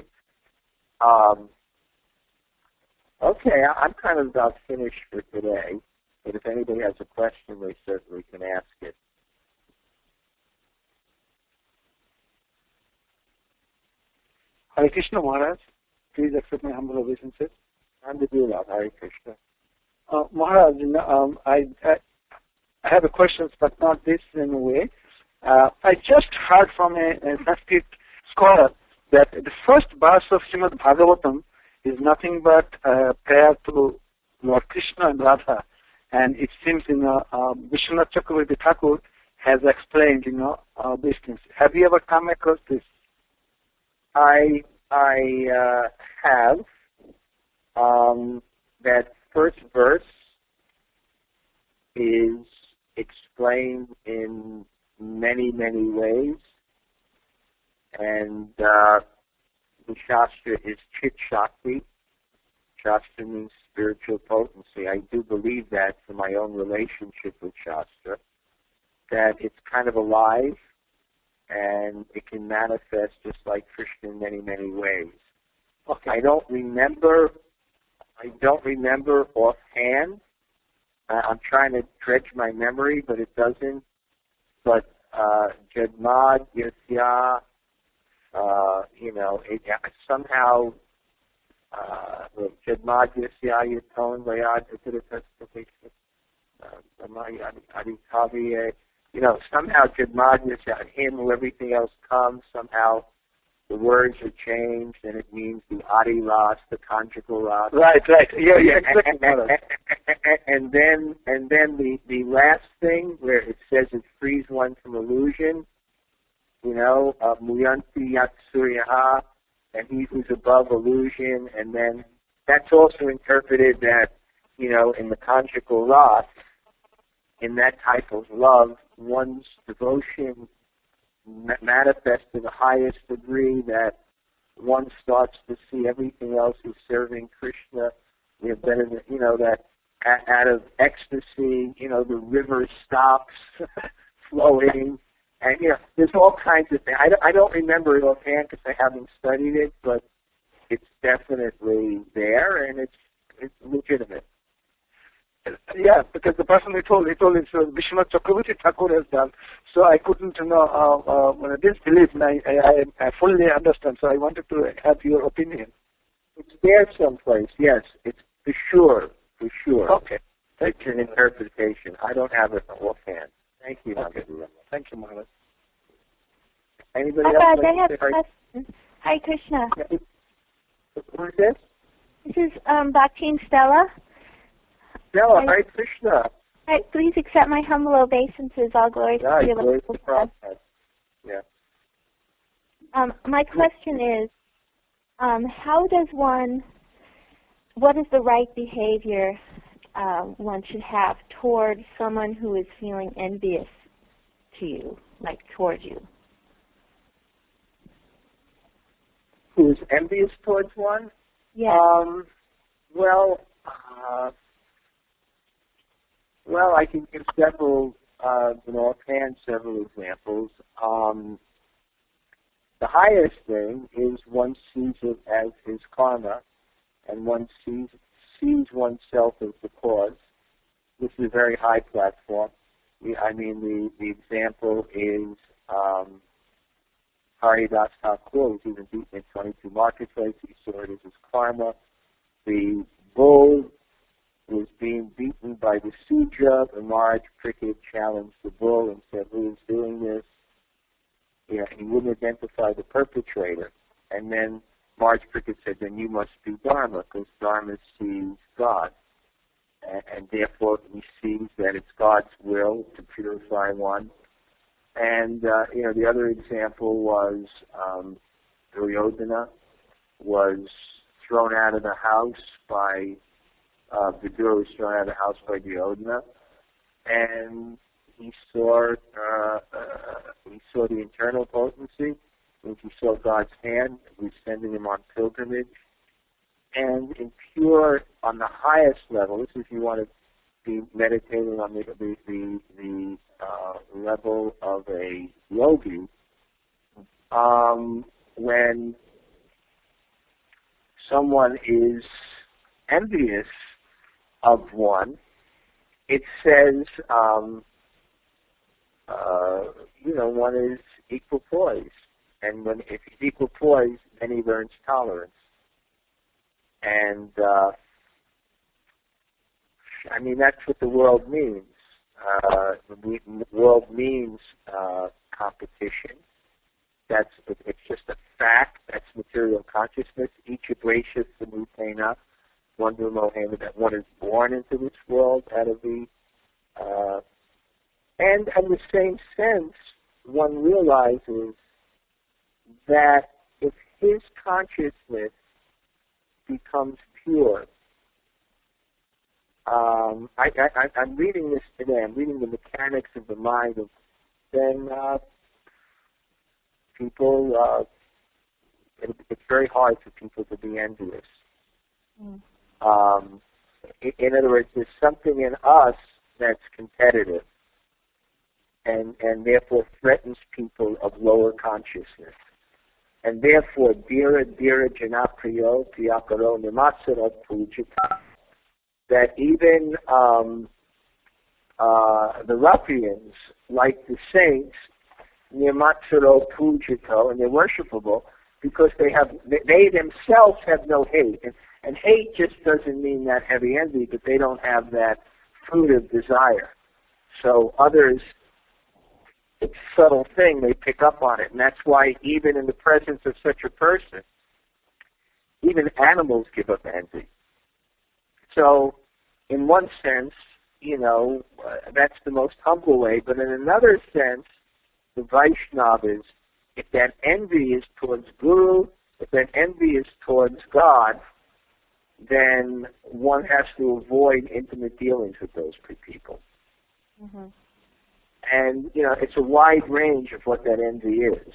Okay, I'm kind of about finished for today, but if anybody has a question, they certainly can ask it. Hare Krishna Maharaj, please accept my humble obeisances. Alhamdulillah, Hare Krishna. Maharaj, I have a question, but not this in a way. I just heard from a Sanskrit scholar that the first verse of Srimad Bhagavatam is nothing but prayer to Lord Krishna and Radha. And it seems, Vishwanath Chakravarti Thakur has explained, these things. Have you ever come across this? I have. That first verse is explained in many, many ways, and the Shastra is Chit Shakti. Shastra means spiritual potency. I do believe that from my own relationship with Shastra, that it's kind of alive, and it can manifest just like Krishna in many, many ways. Okay. I don't remember offhand. I'm trying to dredge my memory, but it doesn't. But Jadmad Yasya, somehow Jadmad Yasya Yaton Vayad somehow Jadmad Yasya, him who everything else comes, somehow the words are changed, and it means the Adi Ras, the conjugal Ras. Right. Yeah, exactly. And then the last thing where it says it frees one from illusion, Muyanti Yatsuryaha, and he who's above illusion, and then that's also interpreted that, in the conjugal Ras, in that type of love, one's devotion manifests to the highest degree, that one starts to see everything else as serving Krishna, better than, that out of ecstasy, the river stops flowing, and, there's all kinds of things. I don't remember it offhand because I haven't studied it, but it's definitely there, and it's legitimate. Yeah, because the person he told is Vishwanath Chakravarti Thakur has done. So I couldn't, I didn't believe, and I fully understand. So I wanted to have your opinion. It's there someplace, yes. It's for sure. Okay. It's an interpretation. I don't have it offhand. Thank you, okay. Thank you, Maharaj. Anybody else? I have a question. Hi, Krishna. Who is this? This is Bhakti and Stella. Stella, Hare Krishna. Hi, please accept my humble obeisances. All glory to you. Glory to the Prophet. Yeah. My question is, what is the right behavior one should have toward someone who is feeling envious to you, like towards you? Who is envious towards one? Yeah. Well, I can give several examples. The highest thing is one sees it as his karma, and one sees oneself as the cause. This is a very high platform. The example is Haridas Thakur was even beaten in 22 marketplaces. He saw it as his karma. The bull was being beaten by the Sudra. The Maharaj Prickett challenged the bull and said, "Who is doing this?" He wouldn't identify the perpetrator. And then Maharaj Prickett said, "Then you must do Dharma, because Dharma sees God. And therefore he sees that it's God's will to purify one." And, the other example was Duryodhana was thrown out of the house by Vidura was thrown out of the house by Duryodhana, and he saw the internal potency, and he saw God's hand. He was sending him on pilgrimage, and on the highest level. This is if you want to be meditating on the level of a yogi. When someone is envious of one, it says, one is equal poise. And if he's equal poise, then he learns tolerance. And I mean, that's what the world means. The world means competition. It's just a fact. That's material consciousness. Each abrasius the mutena, one Mohammed, that one is born into this world out of the and in the same sense, one realizes that if his consciousness becomes pure, I'm reading this today. I'm reading the mechanics of the mind. Then people, it's very hard for people to be envious. In other words, there's something in us that's competitive, and therefore threatens people of lower consciousness. And therefore, dira janapriyo piyakaro nimatsara pujita, that even the ruffians, like the saints, nimatsaro pujito, and they're worshipable because they themselves have no hate. And hate just doesn't mean that heavy envy, but they don't have that fruit of desire. So others, it's a subtle thing, they pick up on it. And that's why even in the presence of such a person, even animals give up envy. So in one sense, that's the most humble way. But in another sense, the Vaishnavas, if that envy is towards Guru, if that envy is towards God, then one has to avoid intimate dealings with those people. Mm-hmm. And, it's a wide range of what that envy is,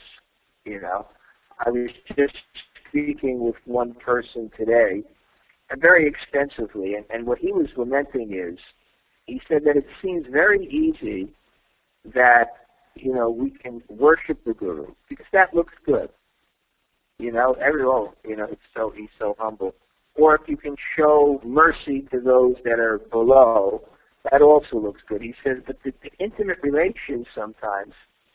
I was just speaking with one person today, and very extensively, and what he was lamenting is, he said that it seems very easy that, we can worship the Guru, because that looks good. Everyone, he's so humble. Or if you can show mercy to those that are below, that also looks good. He says, but the intimate relations sometimes,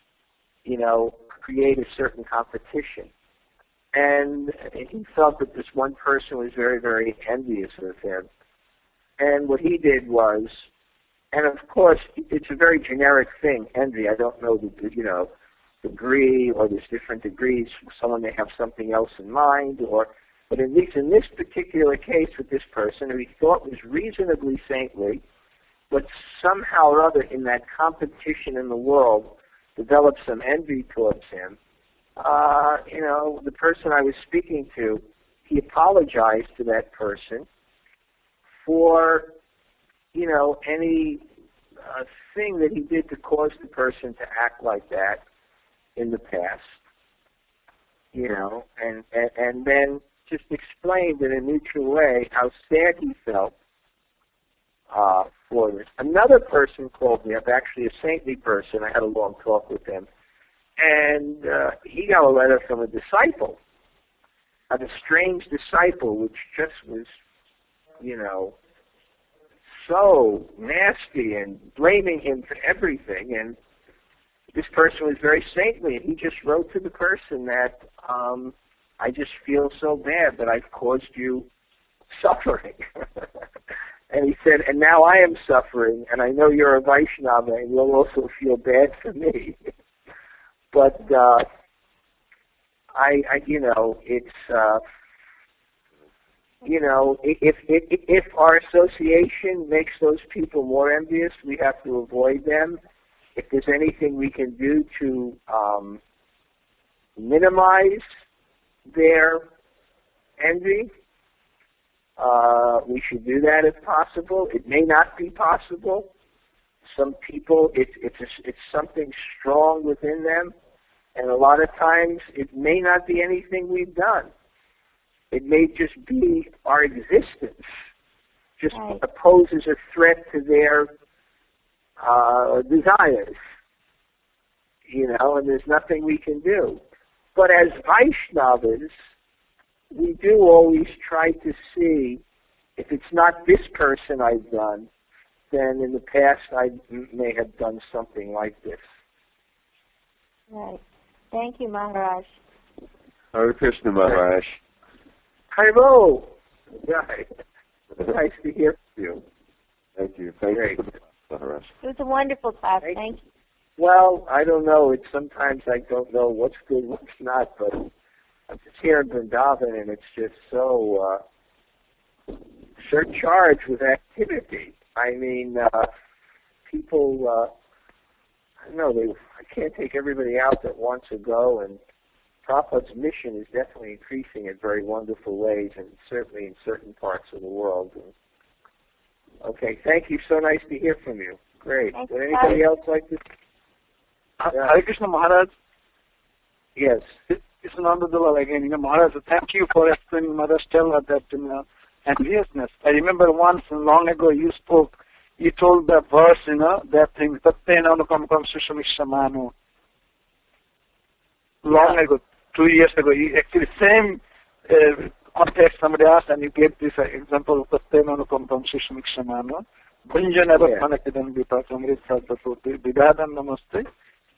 create a certain competition. And he felt that this one person was very, very envious of him. And what he did was, and of course, it's a very generic thing, envy. I don't know the degree, or there's different degrees. Someone may have something else in mind, but at least in this particular case with this person, who he thought was reasonably saintly, but somehow or other in that competition in the world developed some envy towards him. The person I was speaking to, he apologized to that person for, any thing that he did to cause the person to act like that in the past, and then just explained in a neutral way how sad he felt for this. Another person called me up, actually a saintly person. I had a long talk with him. And he got a letter from a disciple, a strange disciple, which just was, so nasty and blaming him for everything. And this person was very saintly, and he just wrote to the person that, I just feel so bad that I've caused you suffering. And he said, and now I am suffering, and I know you're a Vaishnava, and you'll also feel bad for me. But, if our association makes those people more envious, we have to avoid them. If there's anything we can do to minimize their envy, we should do that if possible. It may not be possible. Some people, it's something strong within them, and a lot of times it may not be anything we've done. It may just be our existence, just poses a threat to their desires, and there's nothing we can do. But as Vaishnavas, we do always try to see, if it's not this person I've done, then in the past I may have done something like this. Right. Thank you, Maharaj. Hare Krishna, Maharaj. Hello. Right. Nice to hear from you. Thank you. Thank Great. you for the Maharaj. It was a wonderful class. Thank you. Well, I don't know. It's sometimes I don't know what's good, what's not, but I'm just here in Vrindavan, and it's just so surcharged with activity. I mean, people, I don't know, I can't take everybody out that wants to go, and Prabhupada's mission is definitely increasing in very wonderful ways, and certainly in certain parts of the world. Okay, thank you. So nice to hear from you. Great. Thanks, Would anybody else like to? Hare Krishna Maharaj. Yes. It's Nanda Dalal again. Maharaj, thank you for explaining Mother Stella that enviousness. I remember once long ago you spoke, you told the verse, that thing, Tattena Anukam Kam Sushamishramanu. Long ago, 2 years ago, you actually same context somebody asked, and you gave this example of Tattena Anukam Kam Sushamishramanu. Bunja never connected and Vipasamrit Sadhapoti. Vidadam Namaste.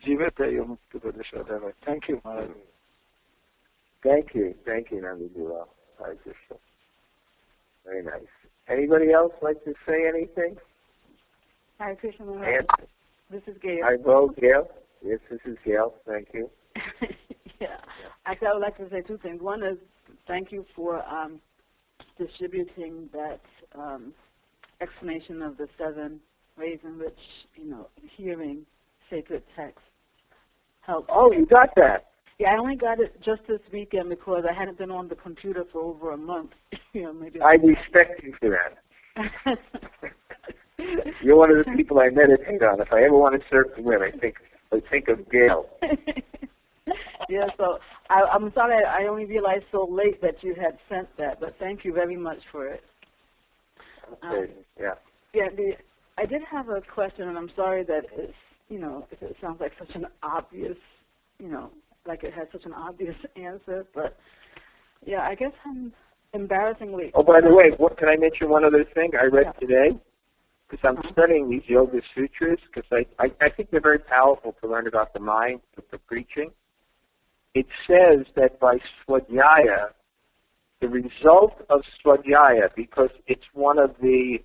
Thank you, Maharaj. Thank you. Thank you, Nanda Dalal. Hare Krishna. Very nice. Anybody else like to say anything? Hare Krishna Maharaj. This is Gail. I vote Gail. Yes, this is Gail. Thank you. Yeah. Actually, I would like to say two things. One is thank you for distributing that explanation of the 7 ways in which, hearing sacred text helps. Oh, you got that? Yeah, I only got it just this weekend because I hadn't been on the computer for over a month. Maybe. I respect you for that. You're one of the people I meditate on. If I ever want to serve the women, I think of Gail. Yeah, so I'm sorry I only realized so late that you had sent that, but thank you very much for it. Okay, yeah. Yeah, I did have a question, and I'm sorry that it's, if it sounds like such an obvious, like it has such an obvious answer, but yeah, I guess I'm embarrassingly. Oh, by the way, can I mention one other thing I read today? Because I'm studying these Yoga Sutras, because I think they're very powerful to learn about the mind with the preaching. It says that by Swadhyaya, the result of Swadhyaya, because it's one of the,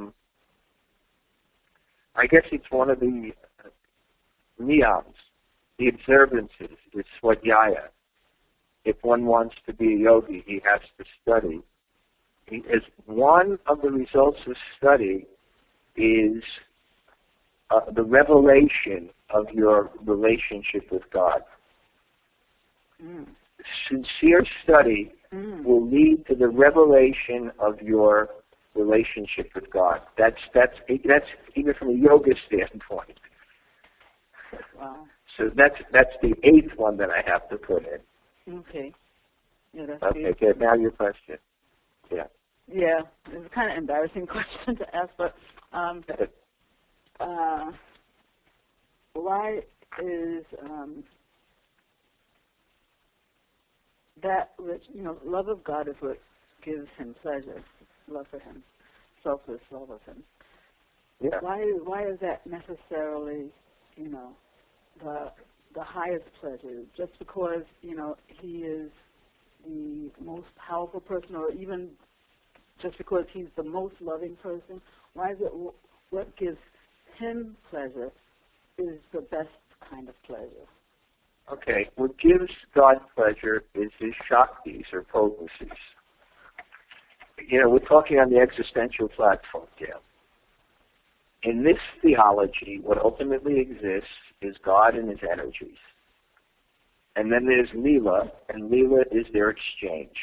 I guess it's one of the niyams, the observances, is Swadhyaya. If one wants to be a yogi, he has to study. As one of the results of study is the revelation of your relationship with God. Sincere study will lead to the revelation of your relationship with God. That's even from a yoga standpoint. Wow. So that's the 8th one that I have to put in. Okay. Yeah, that's okay. Good. Now your question. Yeah. Yeah, it's a kind of embarrassing question to ask, but why is that which, love of God is what gives him pleasure, love for him, selfless love of him. Yeah. Why is that necessarily, the highest pleasure? Just because, he is the most powerful person, or even just because he's the most loving person? Why is it what gives him pleasure is the best kind of pleasure? Okay, what gives God pleasure is his shaktis or potencies. We're talking on the existential platform, Gail. In this theology, what ultimately exists is God and his energies. And then there's Leela, and Leela is their exchange.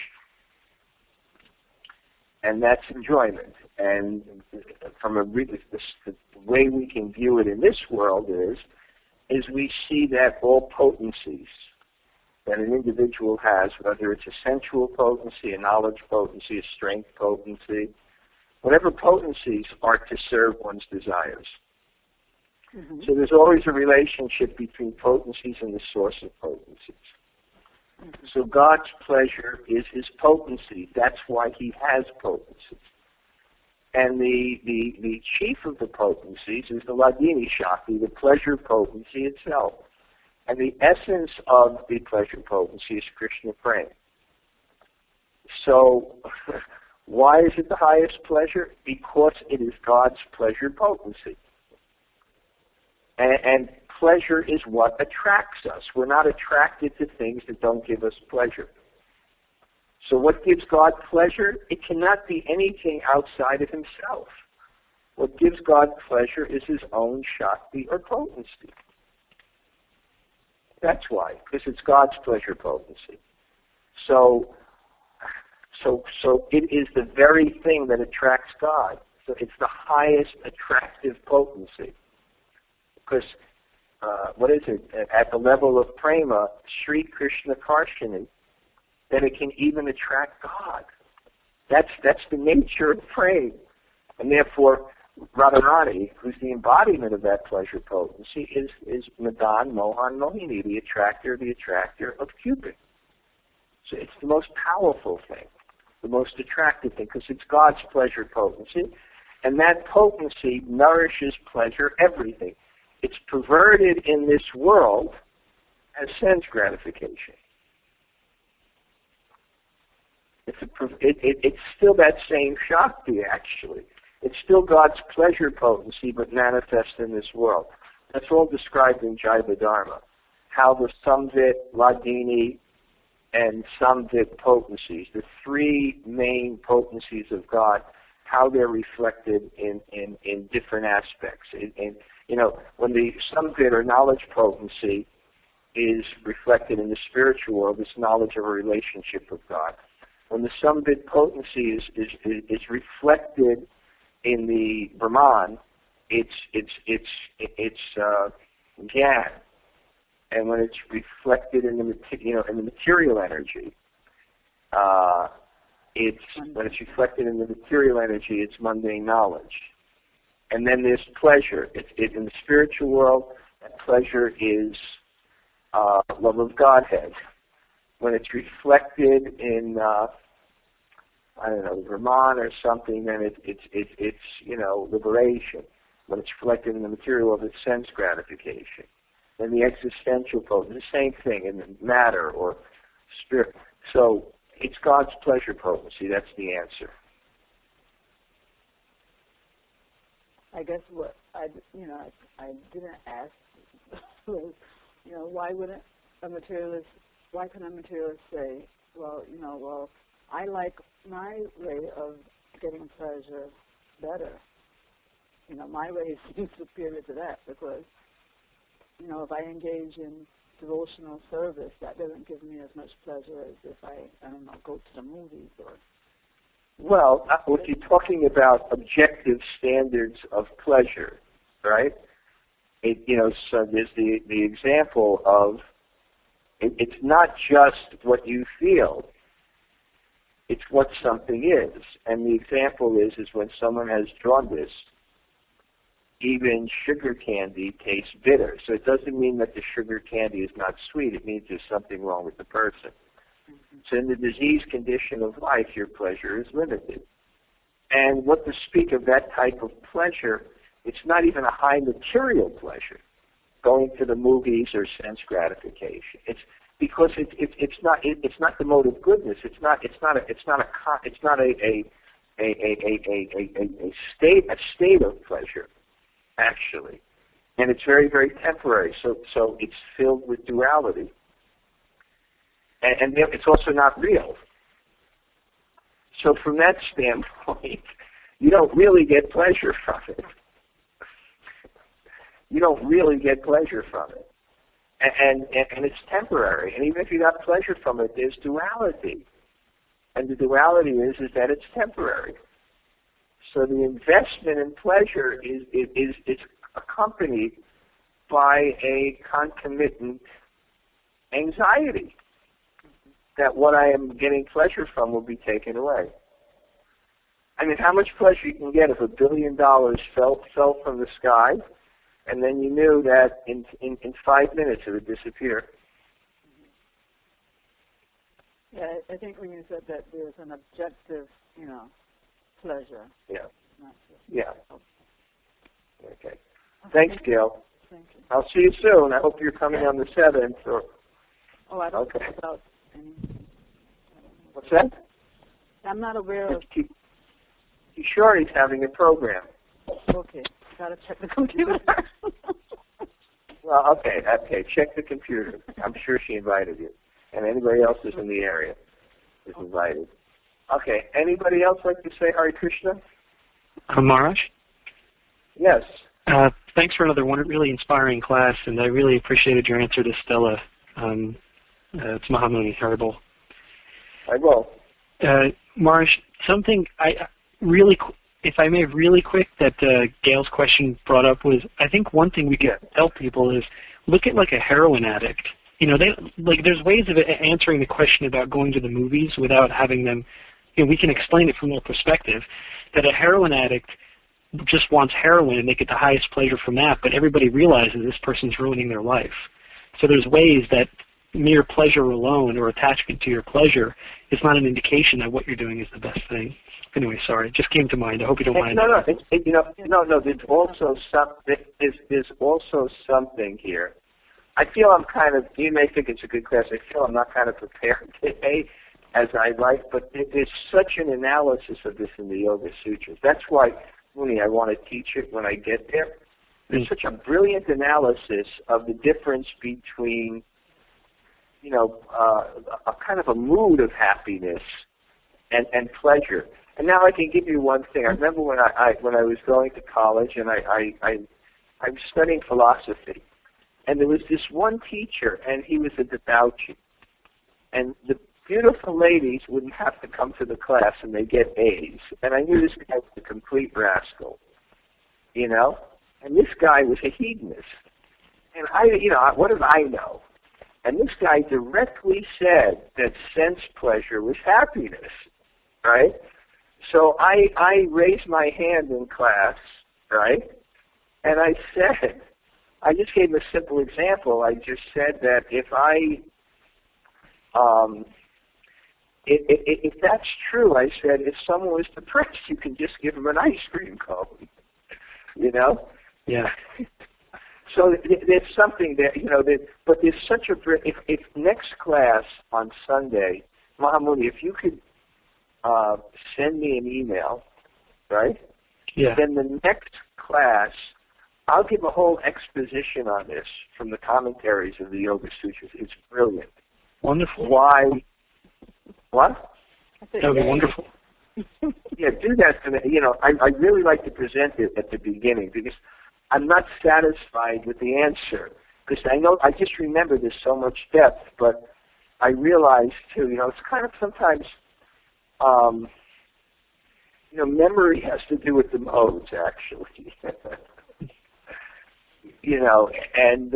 And that's enjoyment. And from the way we can view it in this world is we see that all potencies that an individual has, whether it's a sensual potency, a knowledge potency, a strength potency, whatever potencies are to serve one's desires. Mm-hmm. So there's always a relationship between potencies and the source of potencies. Mm-hmm. So God's pleasure is his potency. That's why he has potencies. And the chief of the potencies is the Hladini Shakti, the pleasure potency itself. And the essence of the pleasure potency is Krishna prema. So Why is it the highest pleasure? Because it is God's pleasure potency. And pleasure is what attracts us. We're not attracted to things that don't give us pleasure. So what gives God pleasure? It cannot be anything outside of himself. What gives God pleasure is his own Shakti or potency. That's why, because it's God's pleasure potency. So it is the very thing that attracts God. So it's the highest attractive potency. Because, what is it? At the level of prema, Sri Krishna Karshini, then it can even attract God. That's the nature of prema. And therefore, Radharani, who's the embodiment of that pleasure potency, is Madan, Mohan, Mohini, the attractor of Cupid. So it's the most powerful thing, the most attractive thing, because it's God's pleasure potency, and that potency nourishes pleasure, everything. It's perverted in this world as sense gratification. It's still that same Shakti, actually. It's still God's pleasure potency, but manifest in this world. That's all described in Jaiva Dharma. How the Samvit, Ladini, and Samvit potencies, the three main potencies of God, how they're reflected in different aspects. When the Samvit or knowledge potency is reflected in the spiritual world, it's knowledge of a relationship with God. When the Samvit potency is reflected in the Brahman, it's Gyan. And when it's reflected in the material energy, it's mundane knowledge. And then there's pleasure. In the spiritual world, that pleasure is love of Godhead. When it's reflected in Brahman or something, then it's liberation. When it's reflected in the material world, it's sense gratification. And the existential potency, the same thing in matter or spirit. So it's God's pleasure potency. That's the answer. I guess what I didn't ask was, why couldn't a materialist say, well, I like my way of getting pleasure better. My way seems superior to that because, if I engage in devotional service, that doesn't give me as much pleasure as if I go to the movies or... Well, if you're talking about objective standards of pleasure, right? So there's the example of, it's not just what you feel, it's what something is. And the example is when someone has jaundice, even sugar candy tastes bitter. So it doesn't mean that the sugar candy is not sweet. It means there's something wrong with the person. Mm-hmm. So in the disease condition of life, your pleasure is limited. And what to speak of that type of pleasure, it's not even a high material pleasure, going to the movies or sense gratification. It's because it's not the mode of goodness. It's not a state of pleasure, actually, and it's very, very temporary. So it's filled with duality, and it's also not real. So from that standpoint, you don't really get pleasure from it. You don't really get pleasure from it. And it's temporary. And even if you got pleasure from it, there's duality. And the duality is that it's temporary. So the investment in pleasure is accompanied by a concomitant anxiety that what I am getting pleasure from will be taken away. I mean, how much pleasure you can get if $1 billion fell from the sky, and then you knew that in 5 minutes it would disappear? Yeah, I think when you said that there's an objective, pleasure. Yeah. Yeah. Okay. Thanks, Gail. Thank you. I'll see you soon. I hope you're coming on the 7th. I don't know about any. What's that? I'm not aware of He's sure he's having a program. Okay, gotta check the computer. Well, okay, check the computer. I'm sure she invited you. And anybody else who's in the area is invited. Okay, anybody else like to say Hare Krishna? Maharaj? Yes. Thanks for another really inspiring class, and I really appreciated your answer to Stella. It's Mahamuni, Haribo. I will. Maharaj, something if I may, really quick, that Gail's question brought up was, I think one thing we could tell people is look at like a heroin addict. You know, there's ways of answering the question about going to the movies without having them. You know, we can explain it from their perspective. That a heroin addict just wants heroin and they get the highest pleasure from that, but everybody realizes this person's ruining their life. So there's ways that mere pleasure alone or attachment to your pleasure is not an indication that what you're doing is the best thing. Anyway, sorry, it just came to mind. I hope you don't mind. No. There's also something here. I feel I'm kind of. You may think it's a good class. I feel I'm not kind of prepared today, as I like. But there's such an analysis of this in the Yoga Sutras. That's why, Muni, I want to teach it when I get there. There's such a brilliant analysis of the difference between, a kind of a mood of happiness and pleasure. And now I can give you one thing. I remember when I was going to college and I was studying philosophy, and there was this one teacher, and he was a debauchee, and the beautiful ladies wouldn't have to come to the class, and they get A's. And I knew this guy was a complete rascal, And this guy was a hedonist, and what did I know? And this guy directly said that sense pleasure was happiness, right? So I raised my hand in class, right? And I just gave a simple example. I just said that if that's true, I said, if someone was depressed, you can just give them an ice cream cone, Yeah. So there's something that, but there's such a, if next class on Sunday, Mahamuni, if you could send me an email, right? Yeah. Then the next class, I'll give a whole exposition on this from the commentaries of the Yoga Sutras. It's brilliant. Wonderful. Why? What? That would be wonderful. Yeah, do that. I really like to present it at the beginning because I'm not satisfied with the answer because I just remember there's so much depth, but I realize too, it's kind of sometimes, memory has to do with the modes actually, and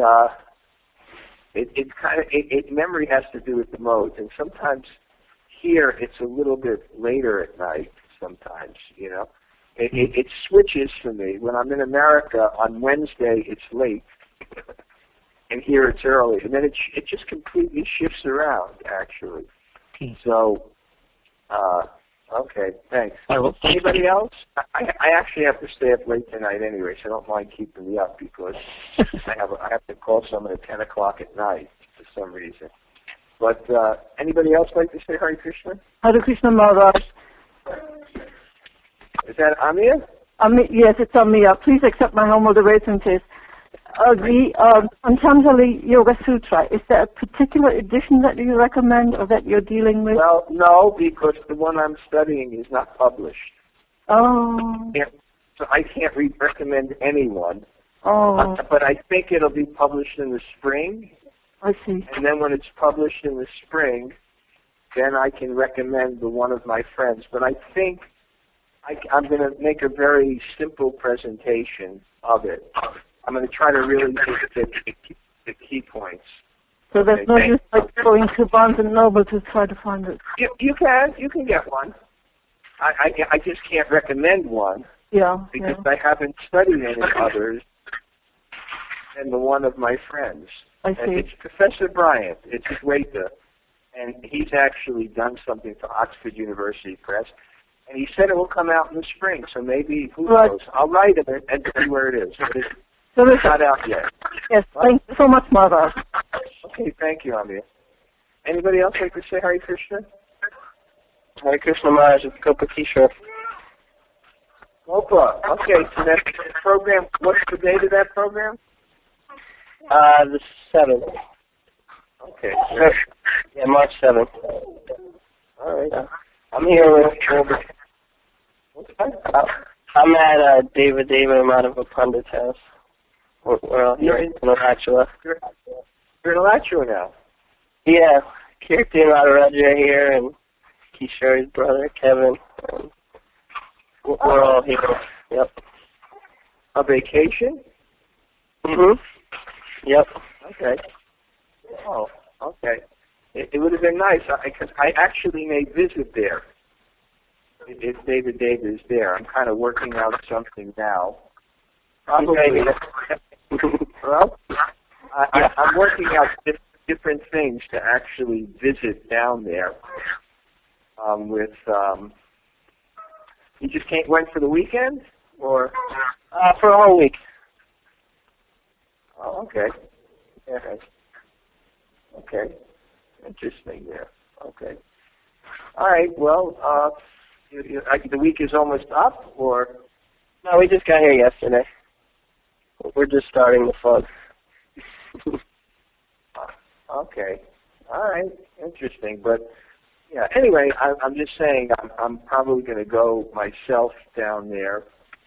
memory has to do with the modes, and sometimes here it's a little bit later at night. Sometimes, it switches for me. When I'm in America on Wednesday, it's late, and here it's early, and then it just completely shifts around actually. So, okay, thanks. Anybody else? I actually have to stay up late tonight anyway, so I don't mind keeping me up because I have to call someone at 10 o'clock at night for some reason. But anybody else like to say Hare Krishna? Hare Krishna, Maharaj. Is that Amia? Yes, it's Amia. Please accept my humble obeisances. The Patanjali Yoga Sutra, is there a particular edition that you recommend or that you're dealing with? Well, no, because the one I'm studying is not published. Oh. So I can't recommend anyone. Oh. But I think it'll be published in the spring. I see. And then when it's published in the spring, then I can recommend the one of my friends. But I think I'm going to make a very simple presentation of it. I'm going to try to really get the key points. So there's no use like going to Barnes & Noble to try to find it? You can get one. I just can't recommend one. Yeah. Because I haven't studied any others than the one of my friends. I see. And it's Professor Bryant. It's Advaita. And he's actually done something for Oxford University Press. And he said it will come out in the spring, so maybe, who knows? I'll write it and see where it is. It's not out yet. Yes, thank you so much, Mother. Okay, thank you, Amir. Anybody else like to say Hare Krishna? Hare Krishna, Maharaj. It's Gopakishore. Opa. Okay, so that program, what's the date of that program? The 7th. Okay. Yeah, March 7th. All right. I'm here with I'm at David Amata Pundit's house. We're all here in Alachua. You're in Alachua now? Yeah, Kirti Radaraja here, and Kishori's brother, Kevin. And we're all here. Yep. A vacation? Yep. Okay. Oh, okay. It would have been nice, because I actually may visit there. If David is there. I'm kind of working out something now. Probably. Well, I'm working out different things to actually visit down there. You just went for the weekend, or for a whole week. Oh, okay. Yeah. Okay. Interesting there. Okay. All right. Well, the week is almost up, or? No, we just got here yesterday. We're just starting the fun. Okay. All right. Interesting. But, yeah, anyway, I'm just saying I'm probably going to go myself down there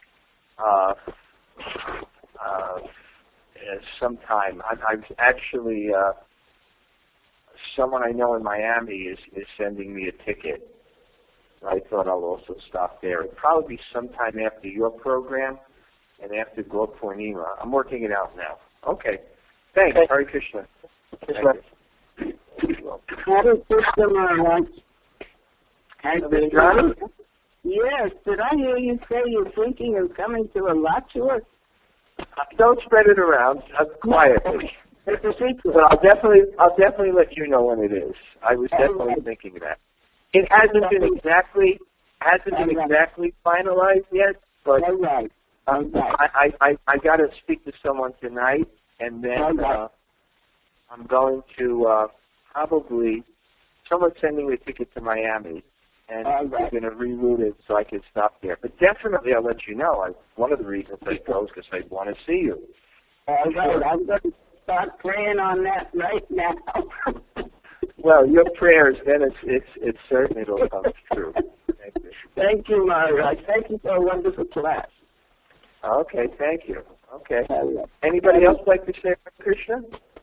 sometime. I've actually, someone I know in Miami is sending me a ticket. I thought I'll also stop there. It'll probably be sometime after your program and after Guru Purnima. I'm working it out now. Okay. Thanks. Okay. Hare Krishna. Krishna. Hare Krishna, Maharaj. Johnny? Yes. Did I hear you say you're thinking of coming to Alachua? Don't spread it around. Quietly. It's a secret. But I'll definitely let you know when it is. I was definitely thinking of that. It hasn't been exactly finalized yet, but All right. I got to speak to someone tonight, and then I'm going to probably someone's sending me a ticket to Miami, and we're going to reroute it so I can stop there. But definitely, I'll let you know. One of the reasons I go is because I want to see you. All right. I'm going to start praying on that right now. Well, your prayers, then it's certain it'll come true. Thank you. Thank you, Maharaj. Thank you for a wonderful class. Okay, thank you. Okay. Anybody else like to say Hare Krishna?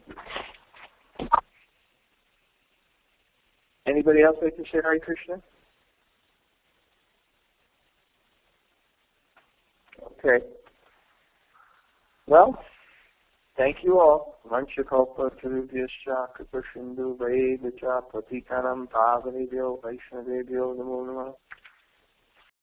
Anybody else like to say Hare Krishna? Okay. Well, thank you all. Vanchakalpa Tarubhyascha Kripa Sindhu Vaidhacha Patikanam Pavanebhyo Vaishnavebhyo Namo Namah.